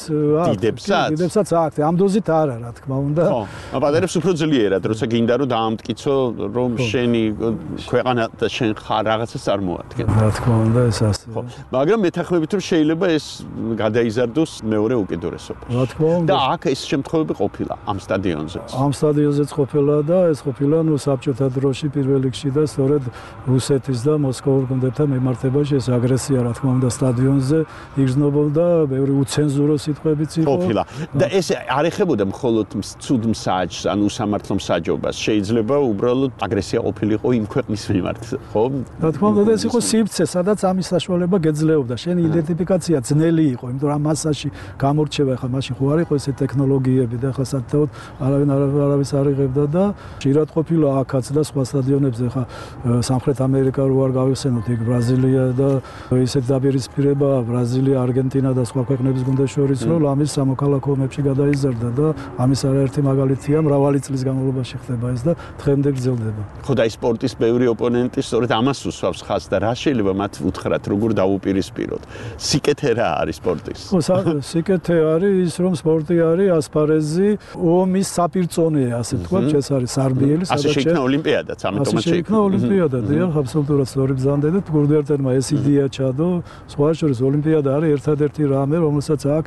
დიდებსაც აქვს, ამ დოზით არა, რა თქმა უნდა. ხო, პატარებს უფრო ძლიერად, როცა გინდა რომ დაამტკიცო, რომ შენი ქვეყანა და შენ ხარ რაღაცას წარმოადგენ. რა თქმა უნდა, ეს ასე. ხო, მაგრამ მეთანხმებით რომ შეიძლება ეს გადაიზარდოს მეორე უკიდურესობას. რა თქმა უნდა. და აქ ეს შემთხვევები ყოფილა ამ სტადიონზეც. ამ სტადიონზეც ყოფილა და ეს ყოფილა ნუ საბჭოთა დროში პირველ რიგში და სწორედ რუსეთის და მოსკოვურ გუნდებთან მიმართებაში ეს აგრესია რა თქმა უნდა სტადიონზე იგრძნობოდა, ბევრი უცენზურო სიტყვებიც იყო. ყოფილა. და ეს არ ეხებოდა მხოლოდ ცუდ მსაჯს, ანუ სამართლო მსაჯობას. შეიძლება უბრალოდ აგრესია ყოფილიყო იმ ქვეყნის მიმართ, ხო? რა თქმა უნდა, ეს იყო სივრცე, სადაც ამის საშუალება გეძლეოდა. შენი იდენტიფიკაცია ძნელი იყო, იმიტომ რომ ამ მასაში გამორჩება, ხა მაშინ ხო არ იყო ესე ტექნოლოგიები და ხა საერთოდ არავის არ იღებდა და ხშირად ყოფილა აქაც და სხვა სტადიონებზე, ხა სამხრეთ ამერიკა რო არ გავიხსენოთ, იქ ბრაზილია და ისეთ დაპირისპირება ბრაზილია, არგენტინა და სხვა ქვეყნების გუნდებს შორის, რომ ამის სამოქალაქო ომებში გადაიზარდა და ამის არაერთი მაგალითია, მრავალი წლის განმავლობაში ხდება ეს და დღემდე გრძელდება. ხო და ის სპორტის ბევრი ოპონენტი სწორედ ამას უსვავს ხაზს და რა შეიძლება მათ უთხრათ, როგორ დაუპირისპიროთ. სიკეთე რა არის სპორტის? ხო, სიკეთე არის ის, რომ სპორტი არის ასპარეზი, ომის საპირწონეა, ასე ვთქვათ, ეს არის სარბიელი, სადაც შეიქმნა ოლიმპიადაც, ამიტომაც შეიქმნა ოლიმპიადა, დიახ, აბსოლუტურად სწორი ბრძანდებით, გურდიერთერმა ეს იდეა ჩადო, სხვა შორის ოლიმპიადა არის ერთადერთი რამე, რომელსაც აქვს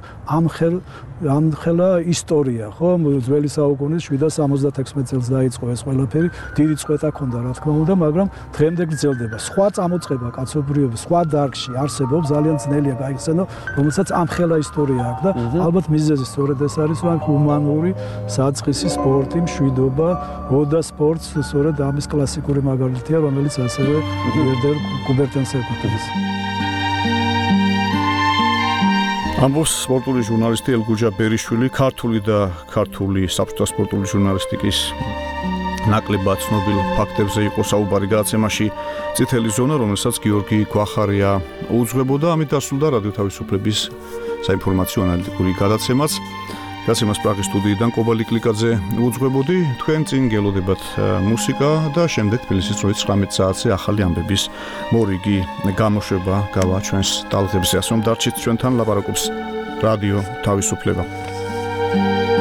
ამხელა ისტორია, ხო? ძველი საუკუნის 776 წელს დაიწყო ეს ყველაფერი, დიდი წყვეტა ქონდა, რა თქმა უნდა, მაგრამ დღემდე გრძელდება. სხვა წამოწყება კაცობრიობის, სხვა დარგში არსებობს, ძალიან ძნელია გაიხსენო, რომელსაც ამხელა ისტორია აქვს და ალბათ მიზეზი სწორედ ეს არის, რომ ჰუმანური საწყისი სპორტი, მშვიდობა, ოდა სპორტს, სწორედ ამის კლასიკური მაგალითია, რომელიც ასევე ერდერ კუბერტენს ეკუთვნის. ამბობს სპორტული ჟურნალისტი ელგუჯა ბერიშვილი, ქართული და ქართული საბჭოთა სპორტული ჟურნალისტიკის ნაკლებად ცნობილ ფაქტებზე იყო საუბარი გადაცემაში წითელი ზონა, რომელსაც გიორგი გვახარია უძღვებოდა. ამით დასრულდა რადიო თავისუფლების საინფორმაციო ანალიტიკური გადაცემაც. გასიმას პრაღის სტუდიიდან კობალი კლიკაძე უძღვებოდი, თქვენ წინ გელოდებათ მუსიკა და შემდეგ თბილისის დროით 19 საათზე ახალი ამბების მორიგი გამოშვება გავა ჩვენს ტალღებზე. ასე რომ დარჩით ჩვენთან, ლაპარაკობს რადიო თავისუფლება.